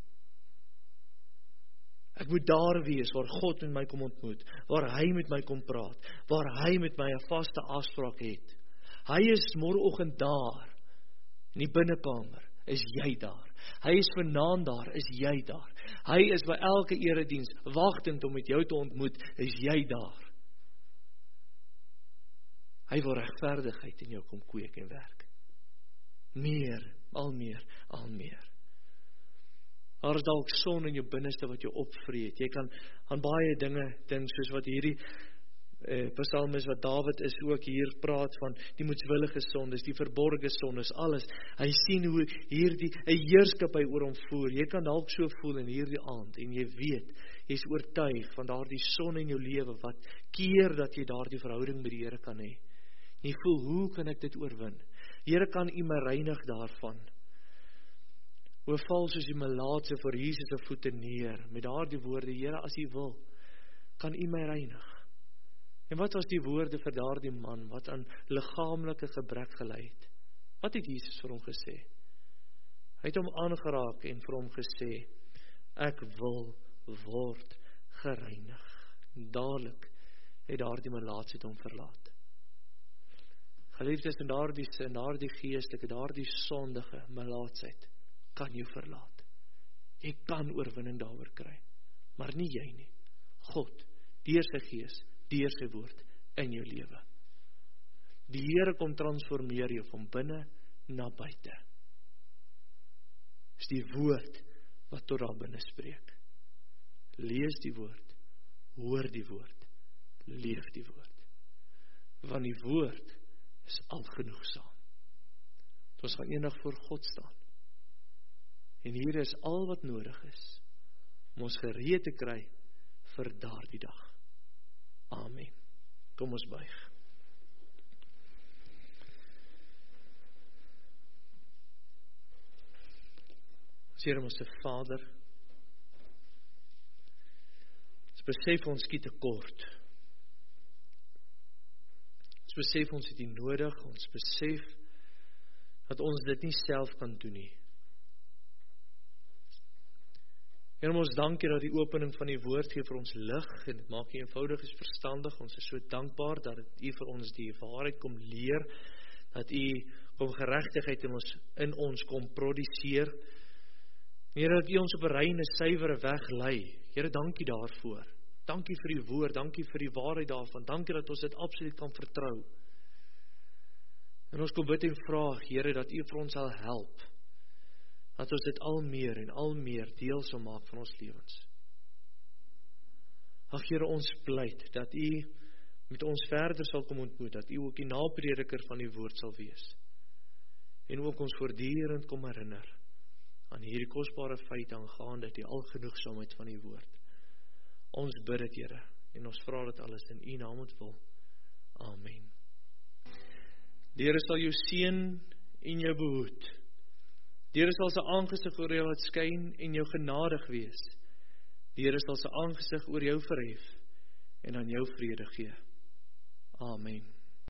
Ek moet daar wees waar God met my kom ontmoet, waar hy met my kom praat, waar hy met my 'n vaste afspraak het. Hy is môreoggend daar, in die binnekamer, is jy daar. Hy is vanaand daar, is jy daar. Hy is by elke erediens, wagtend om met jou te ontmoet, is jy daar. Hy wil regverdigheid in jou kom kweek en werk. Meer, al meer, al meer. Daar is dalk son in jou binneste wat jou opvreet. Jy kan aan baie dinge dink, soos wat hierdie psalmis wat Dawid is ook hier praat van die moedswillige sondes, die verborgde sondes, alles. Hy sien hoe hierdie 'n heerskappy oor hom voer. Jy kan dalk so voel in hierdie aand en jy weet, jy's oortuig van daardie son in jou lewe wat keer dat jy daardie verhouding met die Here kan hê. Jy voel, hoe kan ek dit oorwin? Here, kan U my reinig daarvan? O, val soos die melaatse voor Jesus se voete neer, met daardie woorde, Here, as U wil, kan U my reinig. En wat was die woorde vir daardie man, wat aan liggaamlike gebrek gelei het? Wat het Jesus vir hom gesê? Hy het hom aangeraak en vir hom gesê, ek wil word gereinig. Dadelik het daardie melaatse hom verlaat. Geliefdes, in daardie sin, daardie geestelike, daardie sondige melaatsheid kan jou verlaat. Jy kan oorwinning daaroor kry, maar nie jy nie. God, deur sy gees, deur sy woord in jou lewe. Die Here kom transformeer jou van binne na buite. Dis die woord wat tot daar binne spreek. Lees die woord, hoor die woord, leef die woord. Want die woord is al genoegsaam. Ons gaan eendag voor God staan. En hier is al wat nodig is, om ons gereed te kry vir daardie dag. Amen. Kom ons buig. Here, ons Vader, ons besef ons skiet tekort. Ons besef ons het U nodig, ons besef dat ons dit nie self kan doen nie. Here, ons dank U dat die opening van die woord gee vir ons lig, en dit maak U eenvoudig is verstandig. Ons is so dankbaar dat U vir ons die waarheid kom leer, dat U kom geregtigheid in ons kom produseer. Here, dat U ons op 'n reine, suiwere weg lei. Here, dankie daarvoor. Dankie vir U woord, dankie vir die waarheid daarvan. Dankie dat ons dit absoluut kan vertrou. En ons kom bid en vra, Here, dat U vir ons sal help, dat ons dit al meer en al meer deel sal maak van ons lewens. Ag Here, ons pleit dat U met ons verder sal kom ontmoet, dat U ook die naprediker van die woord sal wees. En ook ons voortdurend kom herinner aan hierdie kosbare feit aangaande die algenoegsaamheid van die woord. Ons bid dit, Here, en ons vra dit alles in U naam en wil. Amen. Die Here sal jou seën en jou behoed. Die Here sal sy aangesig oor jou laat skyn en jou genadig wees. Die Here sal sy aangesig oor jou verhef en aan jou vrede gee. Amen.